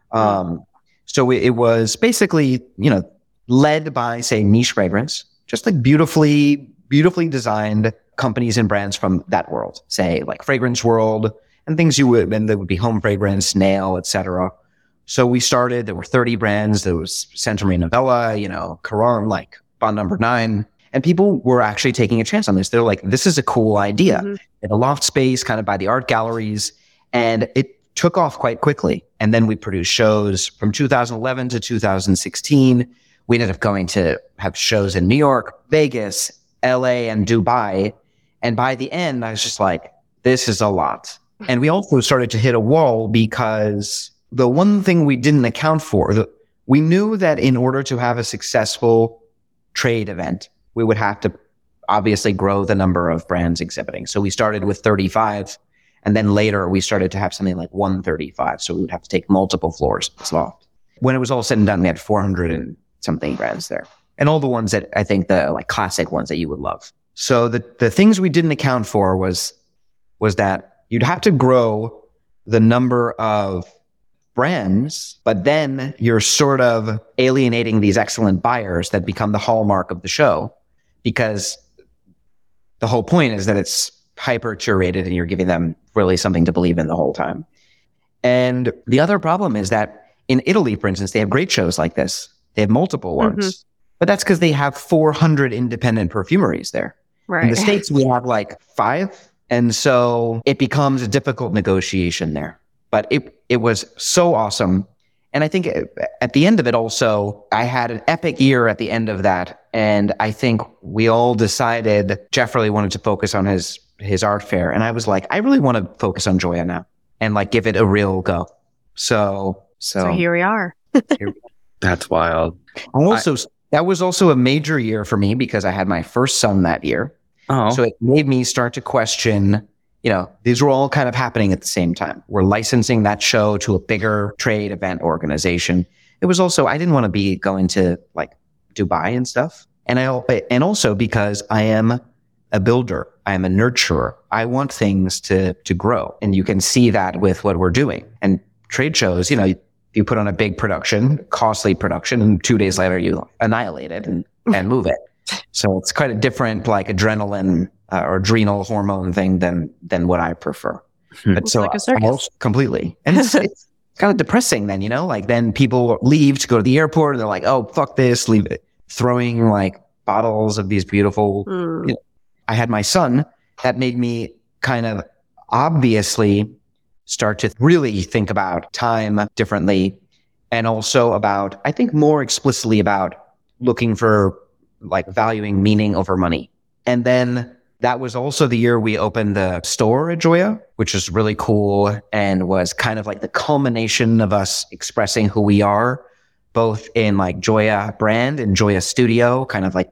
So it was basically, led by, say, niche fragrance, just like beautifully designed companies and brands from that world, say like Fragrance World and things and there would be Home Fragrance, Nail, etc. So we started, there were 30 brands. There was Santa Maria Novella, Caron, like Bond Number 9. And people were actually taking a chance on this. They're like, this is a cool idea. In a loft space, kind of by the art galleries. And it took off quite quickly. And then we produced shows from 2011 to 2016. We ended up going to have shows in New York, Vegas, LA, and Dubai. And by the end, I was just like, this is a lot. And we also started to hit a wall because the one thing we didn't account for, we knew that in order to have a successful trade event, we would have to obviously grow the number of brands exhibiting. So we started with 35, and then later we started to have something like 135. So we would have to take multiple floors as well. When it was all said and done, we had 400 and something brands there. And all the ones that I think the like classic ones that you would love. So the things we didn't account for was that you'd have to grow the number of brands, but then you're sort of alienating these excellent buyers that become the hallmark of the show, because the whole point is that it's hyper curated and you're giving them really something to believe in the whole time. And the other problem is that in Italy, for instance, they have great shows like this. They have multiple ones, but that's because they have 400 independent perfumeries there. Right. In the States, we have like 5. And so it becomes a difficult negotiation there. But it was so awesome. And I think at the end of it also, I had an epic year at the end of that. And I think we all decided Jeff really wanted to focus on his art fair. And I was like, I really want to focus on Joya now and like give it a real go. So here we are. That's wild. That was also a major year for me because I had my first son that year. Oh. So it made me start to question, these were all kind of happening at the same time. We're licensing that show to a bigger trade event organization. It was also, I didn't want to be going to like Dubai and stuff. And also because I am a builder, I am a nurturer. I want things to grow. And you can see that with what we're doing. And trade shows, you put on a big production, costly production, and 2 days later you annihilate it and move it. So it's quite a different like adrenaline or adrenal hormone thing than what I prefer. But so like a circus. Completely. And it's kind of depressing then, like then people leave to go to the airport and they're like, oh, fuck this, leave it. Throwing like bottles of these beautiful, I had my son. That made me kind of obviously start to really think about time differently. And also about, I think more explicitly about looking for like valuing meaning over money. And then that was also the year we opened the store at Joya, which is really cool and was kind of like the culmination of us expressing who we are, both in like Joya brand and Joya Studio, kind of like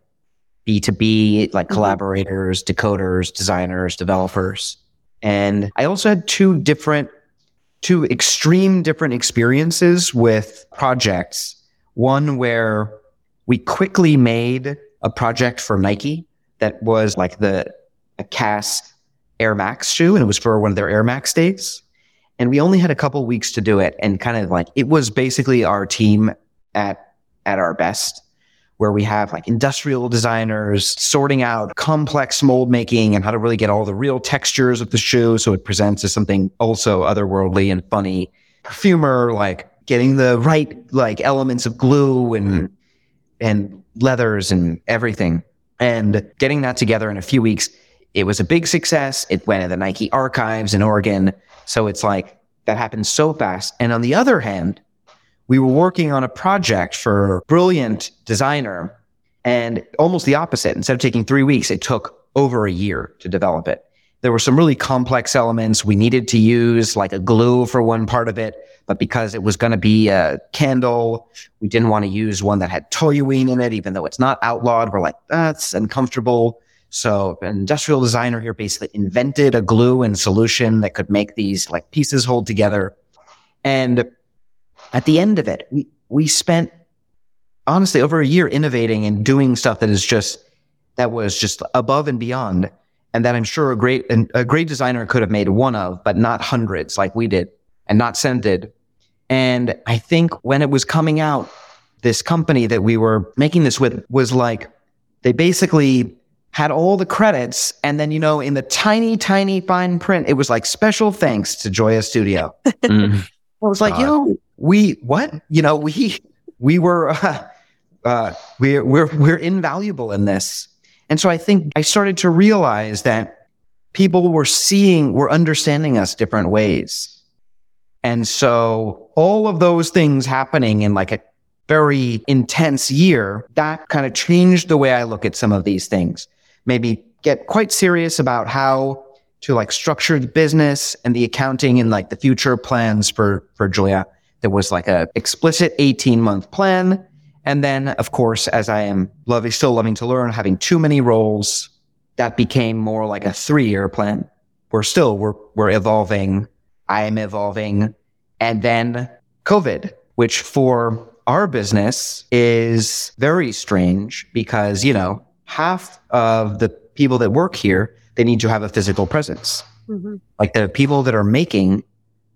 B2B, like collaborators, decoders, designers, developers. And I also had two extreme different experiences with projects. One where we quickly made a project for Nike that was like a cast Air Max shoe, and it was for one of their Air Max days. And we only had a couple weeks to do it, and kind of like it was basically our team at our best, where we have like industrial designers sorting out complex mold making and how to really get all the real textures of the shoe so it presents as something also otherworldly and funny. Perfumer, like getting the right like elements of glue and leathers and everything, and getting that together in a few weeks. It was a big success. It went in the Nike archives in Oregon. So it's like that happened so fast. And on the other hand, we were working on a project for a brilliant designer, and almost the opposite. Instead of taking 3 weeks, it took over a year to develop it. There were some really complex elements. We needed to use like a glue for one part of it, but because it was going to be a candle, we didn't want to use one that had toluene in it, even though it's not outlawed. We're like, that's uncomfortable. So an industrial designer here basically invented a glue and solution that could make these like pieces hold together. And at the end of it, we spent honestly over a year innovating and doing stuff that was just above and beyond, and that I'm sure a great designer could have made one of, but not hundreds like we did, and not Sen did. And I think when it was coming out, this company that we were making this with was like, they basically had all the credits, and then in the tiny fine print, it was like special thanks to Joya Studio. I was like, we're invaluable in this. And so I think I started to realize that people were understanding us different ways. And so all of those things happening in like a very intense year, that kind of changed the way I look at some of these things. Maybe get quite serious about how to like structure the business and the accounting and like the future plans for Julia. There was like a explicit 18-month plan. And then, of course, as I am still loving to learn, having too many roles, that became more like a 3-year plan. We're evolving. I am evolving. And then COVID, which for our business is very strange because, half of the people that work here, they need to have a physical presence. Mm-hmm. Like the people that are making,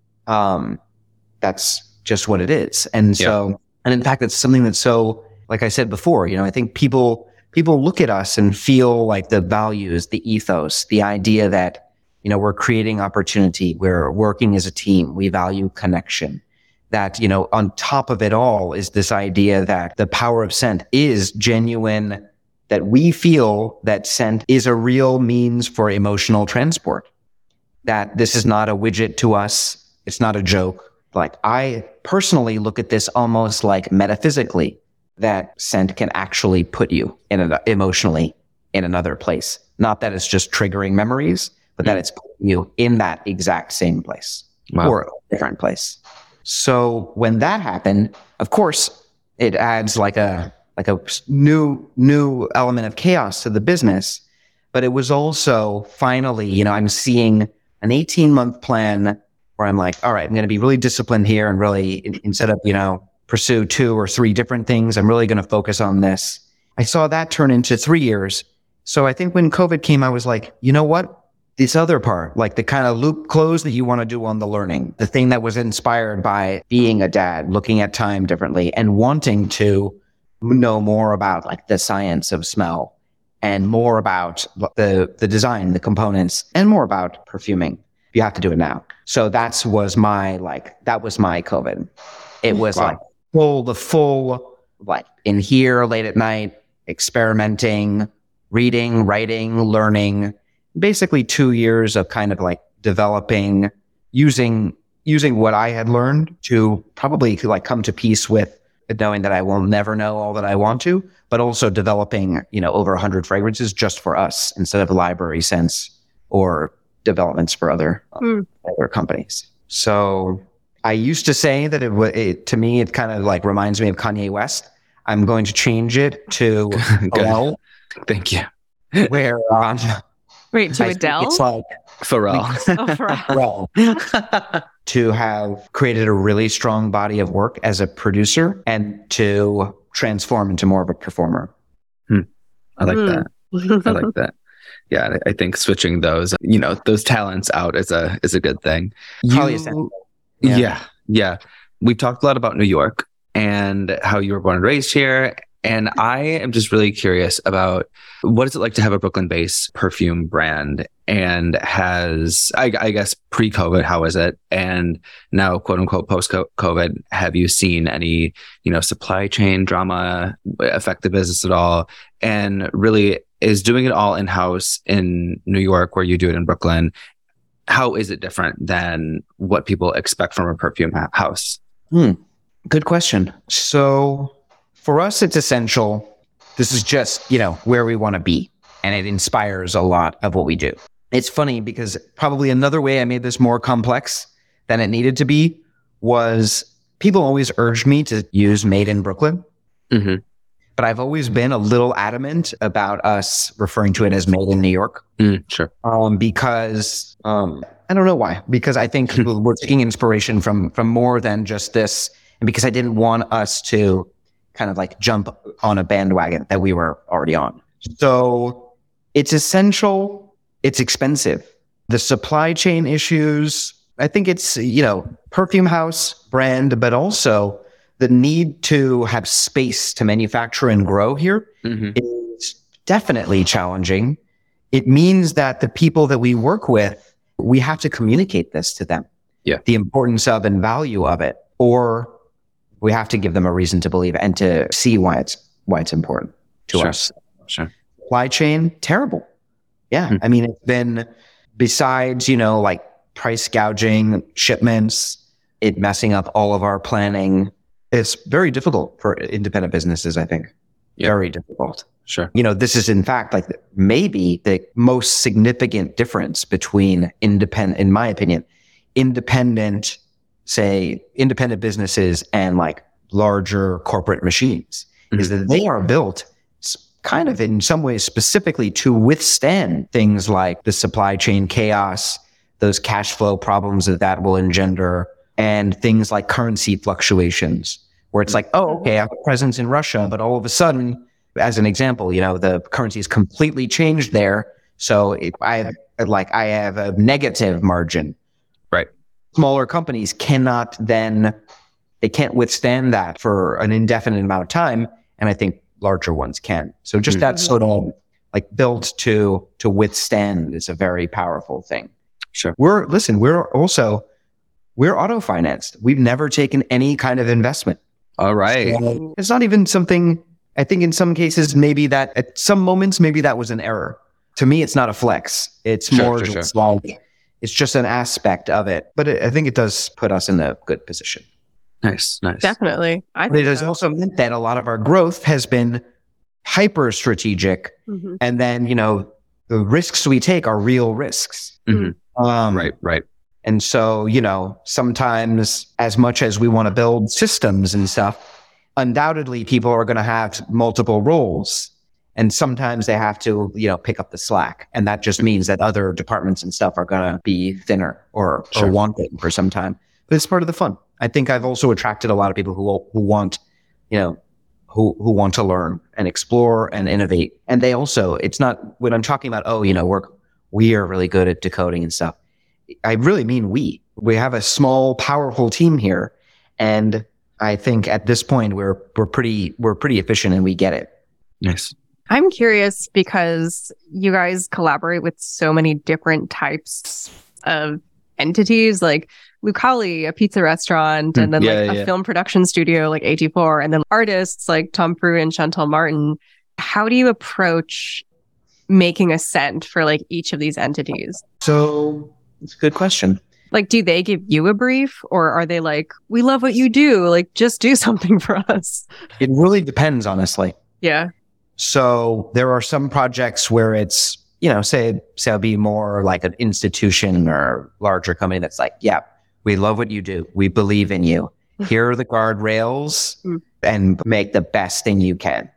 that's just what it is. And so, and in fact, it's something that's so, like I said before, I think people look at us and feel like the values, the ethos, the idea that, we're creating opportunity, we're working as a team, we value connection. That, on top of it all is this idea that the power of scent is genuine, that we feel that scent is a real means for emotional transport. That this is not a widget to us. It's not a joke. Like I personally look at this almost like metaphysically, that scent can actually put you emotionally in another place. Not that it's just triggering memories, but that it's putting you in that exact same place or a different place. So when that happened, of course, it adds like a new element of chaos to the business. But it was also finally, I'm seeing an 18-month plan where I'm like, all right, I'm going to be really disciplined here and really, instead of, pursue 2 or 3 different things, I'm really going to focus on this. I saw that turn into 3 years. So I think when COVID came, I was like, you know what? This other part, like the kind of loop close that you want to do on the learning, the thing that was inspired by being a dad, looking at time differently and wanting to know more about like the science of smell and more about the design, the components, and more about perfuming. You have to do it now. So that was my COVID. It was like the full, like in here late at night, experimenting, reading, writing, learning, basically 2 years of kind of like developing, using what I had learned to probably like come to peace with knowing that I will never know all that I want to, but also developing, over 100 fragrances just for us instead of library scents or developments for other companies. So I used to say that to me, it kind of like reminds me of Kanye West. I'm going to change it to Pharrell. Thank you. Where wait, to Adele? It's like Pharrell. Pharrell. To have created a really strong body of work as a producer and to transform into more of a performer. I like that. I like that. Yeah, I think switching those, those talents out is a good thing. Probably essential. Yeah. We've talked a lot about New York and how you were born and raised here. And I am just really curious about what is it like to have a Brooklyn-based perfume brand, and I guess pre-COVID, how is it? And now, quote unquote, post-COVID, have you seen any, supply chain drama affect the business at all? And really, is doing it all in-house in New York where you do it in Brooklyn, how is it different than what people expect from a perfume house? Good question. So for us, it's essential. This is just, where we want to be. And it inspires a lot of what we do. It's funny because probably another way I made this more complex than it needed to be was people always urged me to use Made in Brooklyn. Mm-hmm. But I've always been a little adamant about us referring to it as Made in New York. Sure. Because I don't know why. Because I think we're taking inspiration from more than just this. And because I didn't want us to kind of like jump on a bandwagon that we were already on. So it's essential. It's expensive. The supply chain issues, I think it's, perfume house brand, but also the need to have space to manufacture and grow here is definitely challenging. It means that the people that we work with, we have to communicate this to them. Yeah. The importance of and value of it, or we have to give them a reason to believe and to see why it's important to us. Sure. supply chain, terrible. Yeah. I mean, it's been, besides, like price gouging, shipments, it messing up all of our planning. It's very difficult for independent businesses, I think. Yeah. Very difficult. Sure. This is in fact like maybe the most significant difference between in my opinion, independent businesses and like larger corporate machines is that they are built kind of in some ways specifically to withstand things like the supply chain chaos, those cash flow problems that will engender, and things like currency fluctuations, where it's like, oh, okay, I have a presence in Russia, but all of a sudden, as an example, the currency is completely changed there. So I have a negative margin. Right. Smaller companies they can't withstand that for an indefinite amount of time. And I think larger ones can. So just that sort of like built to withstand is a very powerful thing. Sure. We're auto financed. We've never taken any kind of investment. All right. So it's not even something, I think in some cases, maybe that at some moments, maybe that was an error. To me, it's not a flex. It's more just like, it's just an aspect of it. But I think it does put us in a good position. Nice. Definitely. But it has also meant that a lot of our growth has been hyper strategic. And then, the risks we take are real risks. Right. And so, sometimes as much as we want to build systems and stuff, undoubtedly people are going to have multiple roles. And sometimes they have to, pick up the slack. And that just means that other departments and stuff are going to be thinner or wanting for some time. But it's part of the fun. I think I've also attracted a lot of people who want, who want to learn and explore and innovate. And they also, it's not when I'm talking about, we are really good at decoding and stuff. I really mean we have a small, powerful team here. And I think at this point we're pretty efficient and we get it. Nice. I'm curious because you guys collaborate with so many different types of entities, like Lucali, a pizza restaurant, and then a film production studio like AT4, and then artists like Tom Frew and Chantal Martin. How do you approach making a scent for like each of these entities? So it's a good question. Like, do they give you a brief, or are they like, we love what you do, like just do something for us? It really depends, honestly. Yeah. So there are some projects where it's, say it'll be more like an institution or larger company that's like, yeah, we love what you do. We believe in you. Here are the guardrails and make the best thing you can.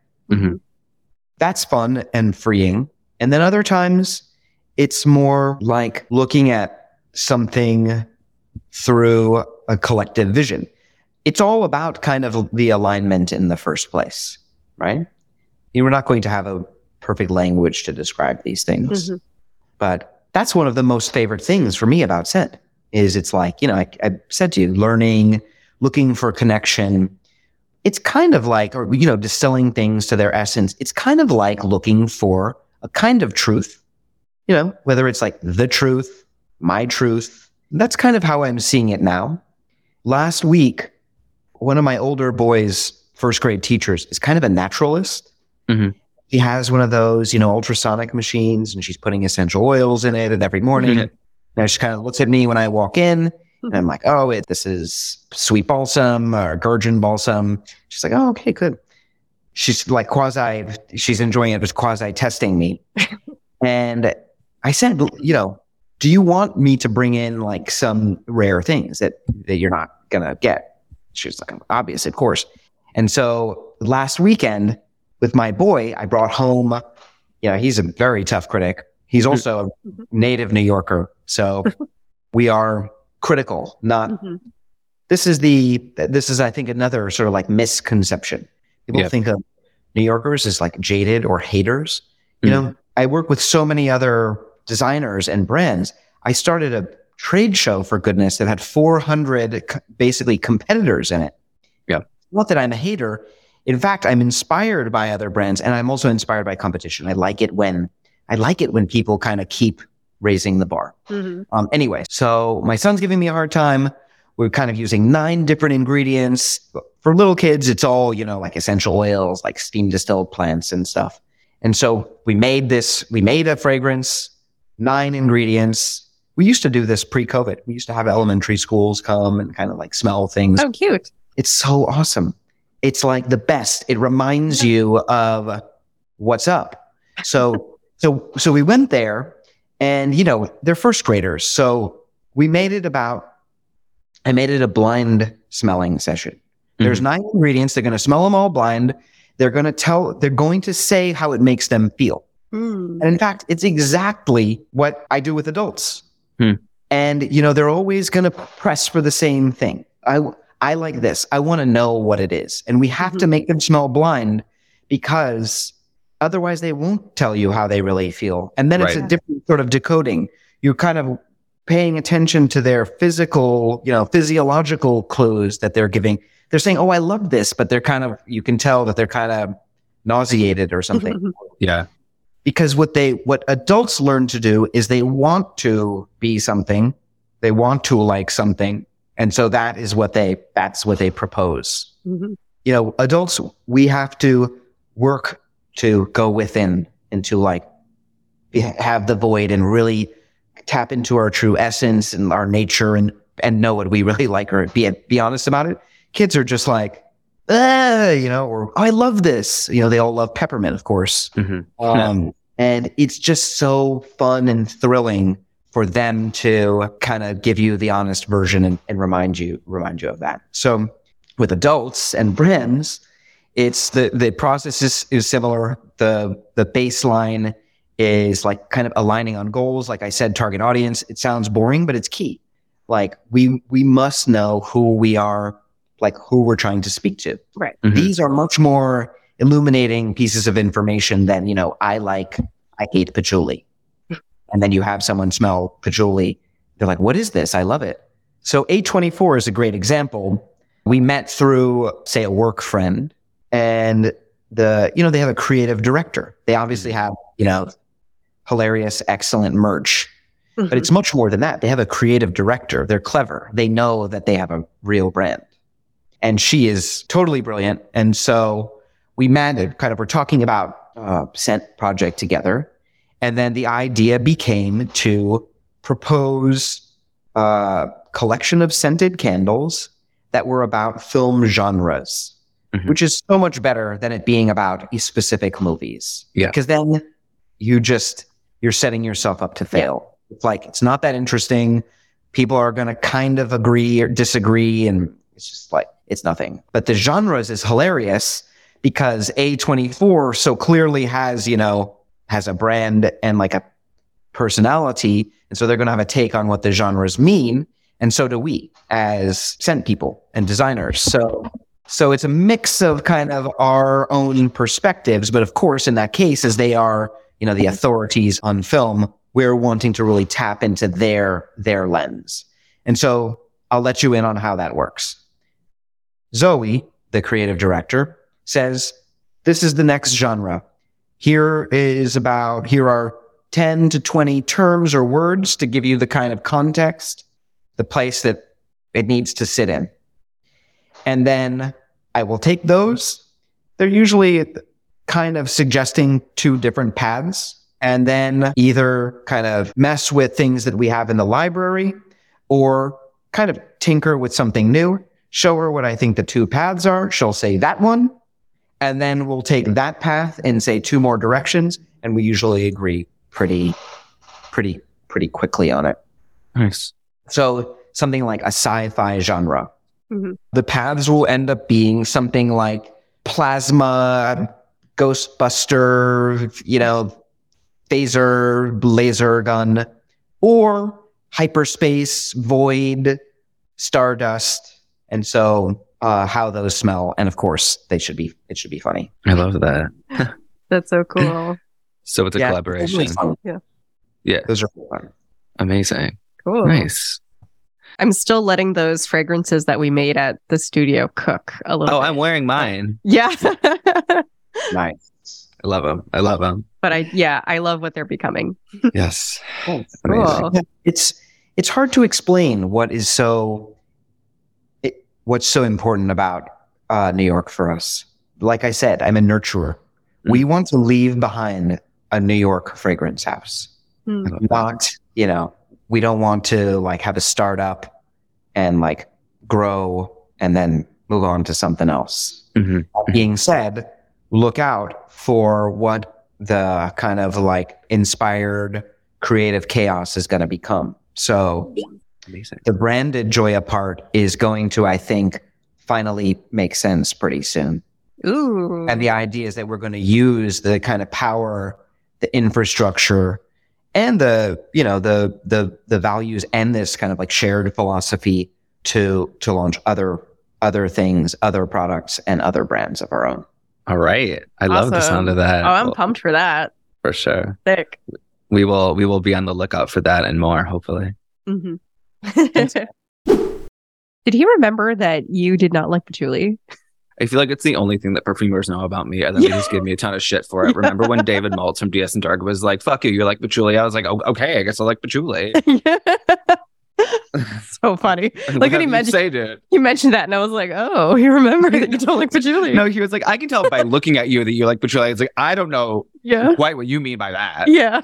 That's fun and freeing. And then other times it's more like looking at something through a collective vision. It's all about kind of the alignment in the first place, right? You're not going to have a perfect language to describe these things. But that's one of the most favorite things for me about Scent is it's like, I said to you, learning, looking for connection. It's kind of like, or, distilling things to their essence. It's kind of like looking for a kind of truth, whether it's like the truth, my truth. That's kind of how I'm seeing it now. Last week, one of my older boys' first grade teachers is kind of a naturalist. She has one of those, ultrasonic machines, and she's putting essential oils in it. And every morning, and she kind of looks at me when I walk in, and I'm like, "Oh, this is sweet balsam or gurgeon balsam." She's like, "Oh, okay, good." She's like she's enjoying it, but quasi testing me. And I said, do you want me to bring in like some rare things that you're not gonna get? She was like, obvious, of course. And so last weekend, with my boy, I brought home, he's a very tough critic. He's also a native New Yorker. So we are critical, not, this is, I think, another sort of like misconception. People think of New Yorkers as like jaded or haters. I work with so many other designers and brands. I started a trade show, for goodness, that had 400 basically competitors in it. Yeah. Not that I'm a hater. In fact, I'm inspired by other brands, and I'm also inspired by competition. I like it when people kind of keep raising the bar. Anyway, so my son's giving me a hard time. We're kind of using 9 different ingredients. For little kids, it's all, like essential oils, like steam distilled plants and stuff. And so we made a fragrance, 9 ingredients. We used to do this pre-COVID. We used to have elementary schools come and kind of like smell things. Oh, cute. It's so awesome. It's like the best. It reminds you of what's up. So we went there, and they're first graders. So I made it a blind smelling session. There's 9 ingredients. They're going to smell them all blind. They're going to say how it makes them feel. And in fact, it's exactly what I do with adults. And, they're always going to press for the same thing. I like this. I want to know what it is. And we have to make them smell blind, because otherwise they won't tell you how they really feel. And then it's a different sort of decoding. You're kind of paying attention to their physiological clues that they're giving. They're saying, oh, I love this, but you can tell that they're kind of nauseated or something. Yeah. Because what adults learn to do is they want to be something. They want to like something. And so that's what they propose. Adults, we have to work to go within and to have the void and really tap into our true essence and our nature and know what we really like, or be honest about it. Kids are just like, or oh, I love this. They all love peppermint, of course. And it's just so fun and thrilling for them to kind of give you the honest version and remind you of that. So with adults and brands, it's the process is similar. The baseline is like kind of aligning on goals. Like I said, target audience. It sounds boring, but it's key. Like we must know who we are, like who we're trying to speak to. Right. These are much more illuminating pieces of information than, I hate patchouli. And then you have someone smell patchouli. They're like, what is this? I love it. So A24 is a great example. We met through, say, a work friend, and they have a creative director. They obviously have, hilarious, excellent merch, but it's much more than that. They have a creative director. They're clever. They know that they have a real brand, and she is totally brilliant. And so we met, we're talking about a scent project together. And then the idea became to propose a collection of scented candles that were about film genres, which is so much better than it being about specific movies. Yeah. Because then you're setting yourself up to fail. It's like, it's not that interesting. People are going to kind of agree or disagree, and it's just like, it's nothing. But the genres is hilarious because A24 so clearly has a brand and like a personality. And so they're going to have a take on what the genres mean. And so do we as scent people and designers. So it's a mix of kind of our own perspectives. But of course, in that case, as they are, the authorities on film, we're wanting to really tap into their lens. And so I'll let you in on how that works. Zoe, the creative director, says, this is the next genre. Here are 10 to 20 terms or words to give you the kind of context, the place that it needs to sit in. And then I will take those. They're usually kind of suggesting 2 different paths, and then either kind of mess with things that we have in the library or kind of tinker with something new, show her what I think the 2 paths are. She'll say that one. And then we'll take that path and say 2 more directions. And we usually agree pretty quickly on it. Nice. So something like a sci-fi genre. The paths will end up being something like plasma, Ghostbuster, phaser, laser gun, or hyperspace, void, stardust. And so how those smell. And of course, it should be funny. I love that. That's so cool. So it's a collaboration. Yeah. Those are fun. Amazing. Cool. Nice. I'm still letting those fragrances that we made at the studio cook a little bit. I'm wearing mine. Yeah. Nice. I love them. But I love what they're becoming. Yes. Cool. It's hard to explain what's so important about New York for us. Like I said, I'm a nurturer. We want to leave behind a New York fragrance house. Not, we don't want to like have a startup and like grow and then move on to something else. Mhm. That being said, look out for what the kind of like inspired creative chaos is going to become. So Amazing. the branded Joya part is going to, I think, finally make sense pretty soon. Ooh. And the idea is that we're going to use the kind of power, the infrastructure, and the values and this kind of like shared philosophy to launch other things, other products, and other brands of our own. All right. I love the Awesome. sound of that. Oh, I'm pumped for that. For sure. Sick. We will be on the lookout for that and more, hopefully. Mm-hmm. Did he remember that you did not like patchouli? I feel like it's the only thing that perfumers know about me, and then they just give me a ton of shit for it. Remember when David Maltz from DS and Dark was like, "Fuck you, you like patchouli"? I was like, "Oh, okay, I guess I like patchouli." So funny. Like when he mentioned that, and I was like, "Oh, you remember that you don't like patchouli?" No, he was like, "I can tell by looking at you that you like patchouli." I was like, "I don't know Yeah. quite what you mean by that." Yeah.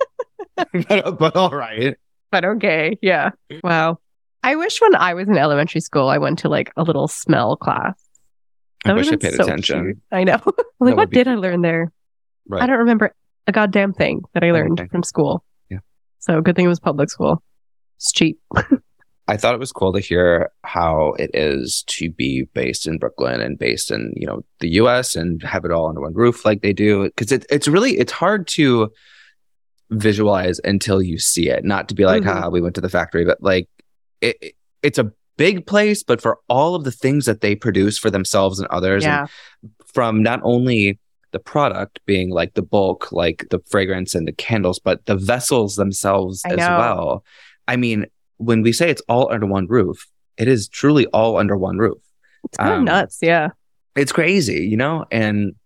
but all right. But okay. Yeah. Wow. I wish when I was in elementary school, I went to like a little smell class. I That wish I would've been paid so attention. cute. I know. Like, would what be did I cool. learn there? Right. I don't remember a goddamn thing that I learned Everything. from school. Yeah. So good thing it was public school. It's cheap. I thought it was cool to hear how it is to be based in Brooklyn and based in, the US and have it all under one roof like they do. Because it's hard to visualize until you see it. Not to be like, Mhm. we went to the factory, but like it's a big place, but for all of the things that they produce for themselves and others, Yeah. and from not only the product being like the bulk, like the fragrance and the candles, but the vessels themselves I as know. well. I mean, when we say it's all under one roof, it is truly all under one roof. It's kind of nuts. Yeah. It's crazy, and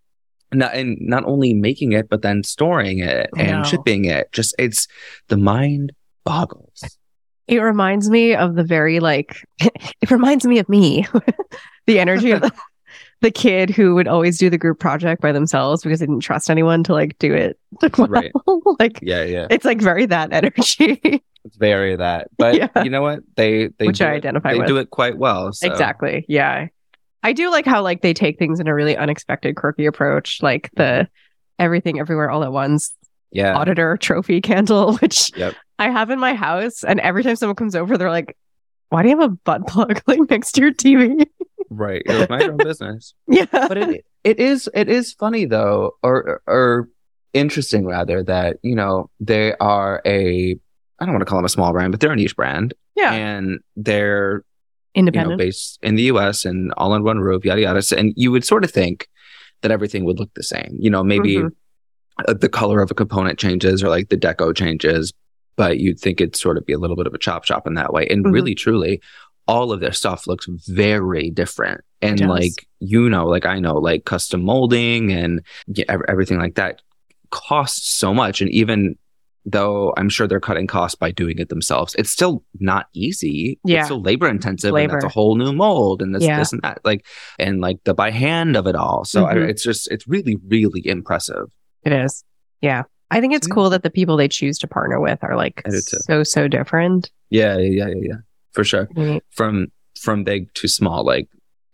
not only making it, but then storing it I and know. shipping it. Just the mind boggles. It reminds me of the very it reminds me of me, the energy of the kid who would always do the group project by themselves because they didn't trust anyone to like do it. Well. Right. Like Yeah. it's like very that energy. It's very that. But Yeah. you know what? They Which do I it- identify they with. do it quite well. So. Exactly. Yeah. I do like how like they take things in a really unexpected, quirky approach, like the everything everywhere all at once Yeah. auditor trophy candle, which Yep. I have in my house. And every time someone comes over, they're like, why do you have a butt plug like next to your TV? Right. It was my own business. Yeah. But it is funny though, or interesting rather, that they are I don't want to call them a small brand, but they're a niche brand. Yeah. And they're Independent. based in the US and all on one roof, yada yada. And you would sort of think that everything would look the same. Maybe Mhm. the color of a component changes or like the deco changes, but you'd think it'd sort of be a little bit of a chop shop in that way. And Mhm. really, truly, all of their stuff looks very different. And It does. like, I know, like custom molding and everything like that costs so much. And even though I'm sure they're cutting costs by doing it themselves, it's still not easy. Yeah. It's still labor intensive. Labor. And that's a whole new mold and this Yeah. and that, and the by hand of it all. So Mhm. it's really, really impressive. It is. Yeah. I think it's Yeah. cool that the people they choose to partner with are like I do too. so different. Yeah, for sure. Right. From big to small, like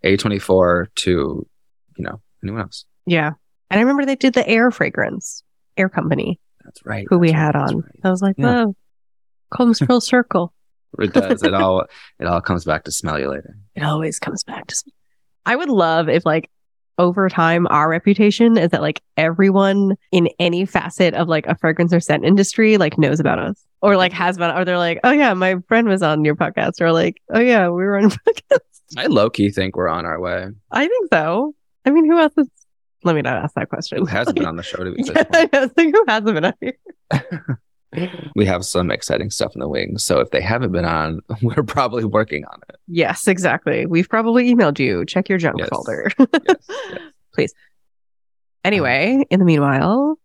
A24 to anyone else. Yeah. And I remember they did the Air fragrance, Air Company, That's right. who we that's right, had that's on. right. I was like, Yeah. oh, comes full circle. It does. It all comes back to smell you later. It always comes back to. I would love if like over time our reputation is that like everyone in any facet of like a fragrance or scent industry like knows about us or like has been, or they're like, oh yeah, my friend was on your podcast, or like, oh yeah, we were on your podcast. I low key think we're on our way. I think so. I mean, who else is? Let me not ask that question. Who hasn't been on the show to this Yeah, point? I was like, who hasn't been on here? We have some exciting stuff in the wings. So if they haven't been on, we're probably working on it. Yes, exactly. We've probably emailed you. Check your junk Yes. folder. Yes. Please. Anyway, in the meanwhile,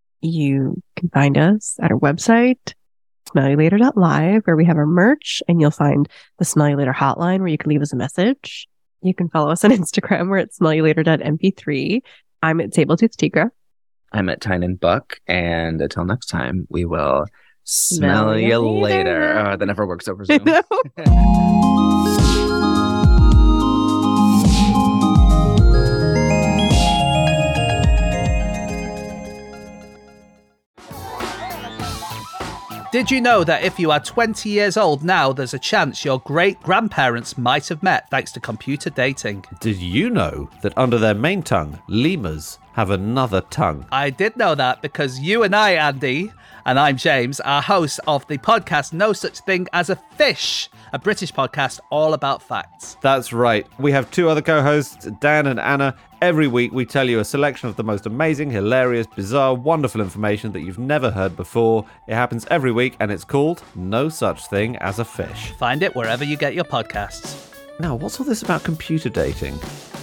you can find us at our website, smellylater.live, where we have our merch, and you'll find the Smell You Later hotline where you can leave us a message. You can follow us on Instagram. We're at smellylater.mp3. I'm at Sabletooth Tigra. I'm at Tynan Buck, and until next time, we will smell you later. Oh, that never works over Zoom. Did you know that if you are 20 years old now, there's a chance your great-grandparents might have met thanks to computer dating? Did you know that under their main tongue, lemurs have another tongue? I did know that because you and I, Andy, and I'm James, are hosts of the podcast No Such Thing as a Fish, a British podcast all about facts. That's right. We have two other co-hosts, Dan and Anna. Every week we tell you a selection of the most amazing, hilarious, bizarre, wonderful information that you've never heard before. It happens every week and it's called No Such Thing as a Fish. Find it wherever you get your podcasts. Now, what's all this about computer dating?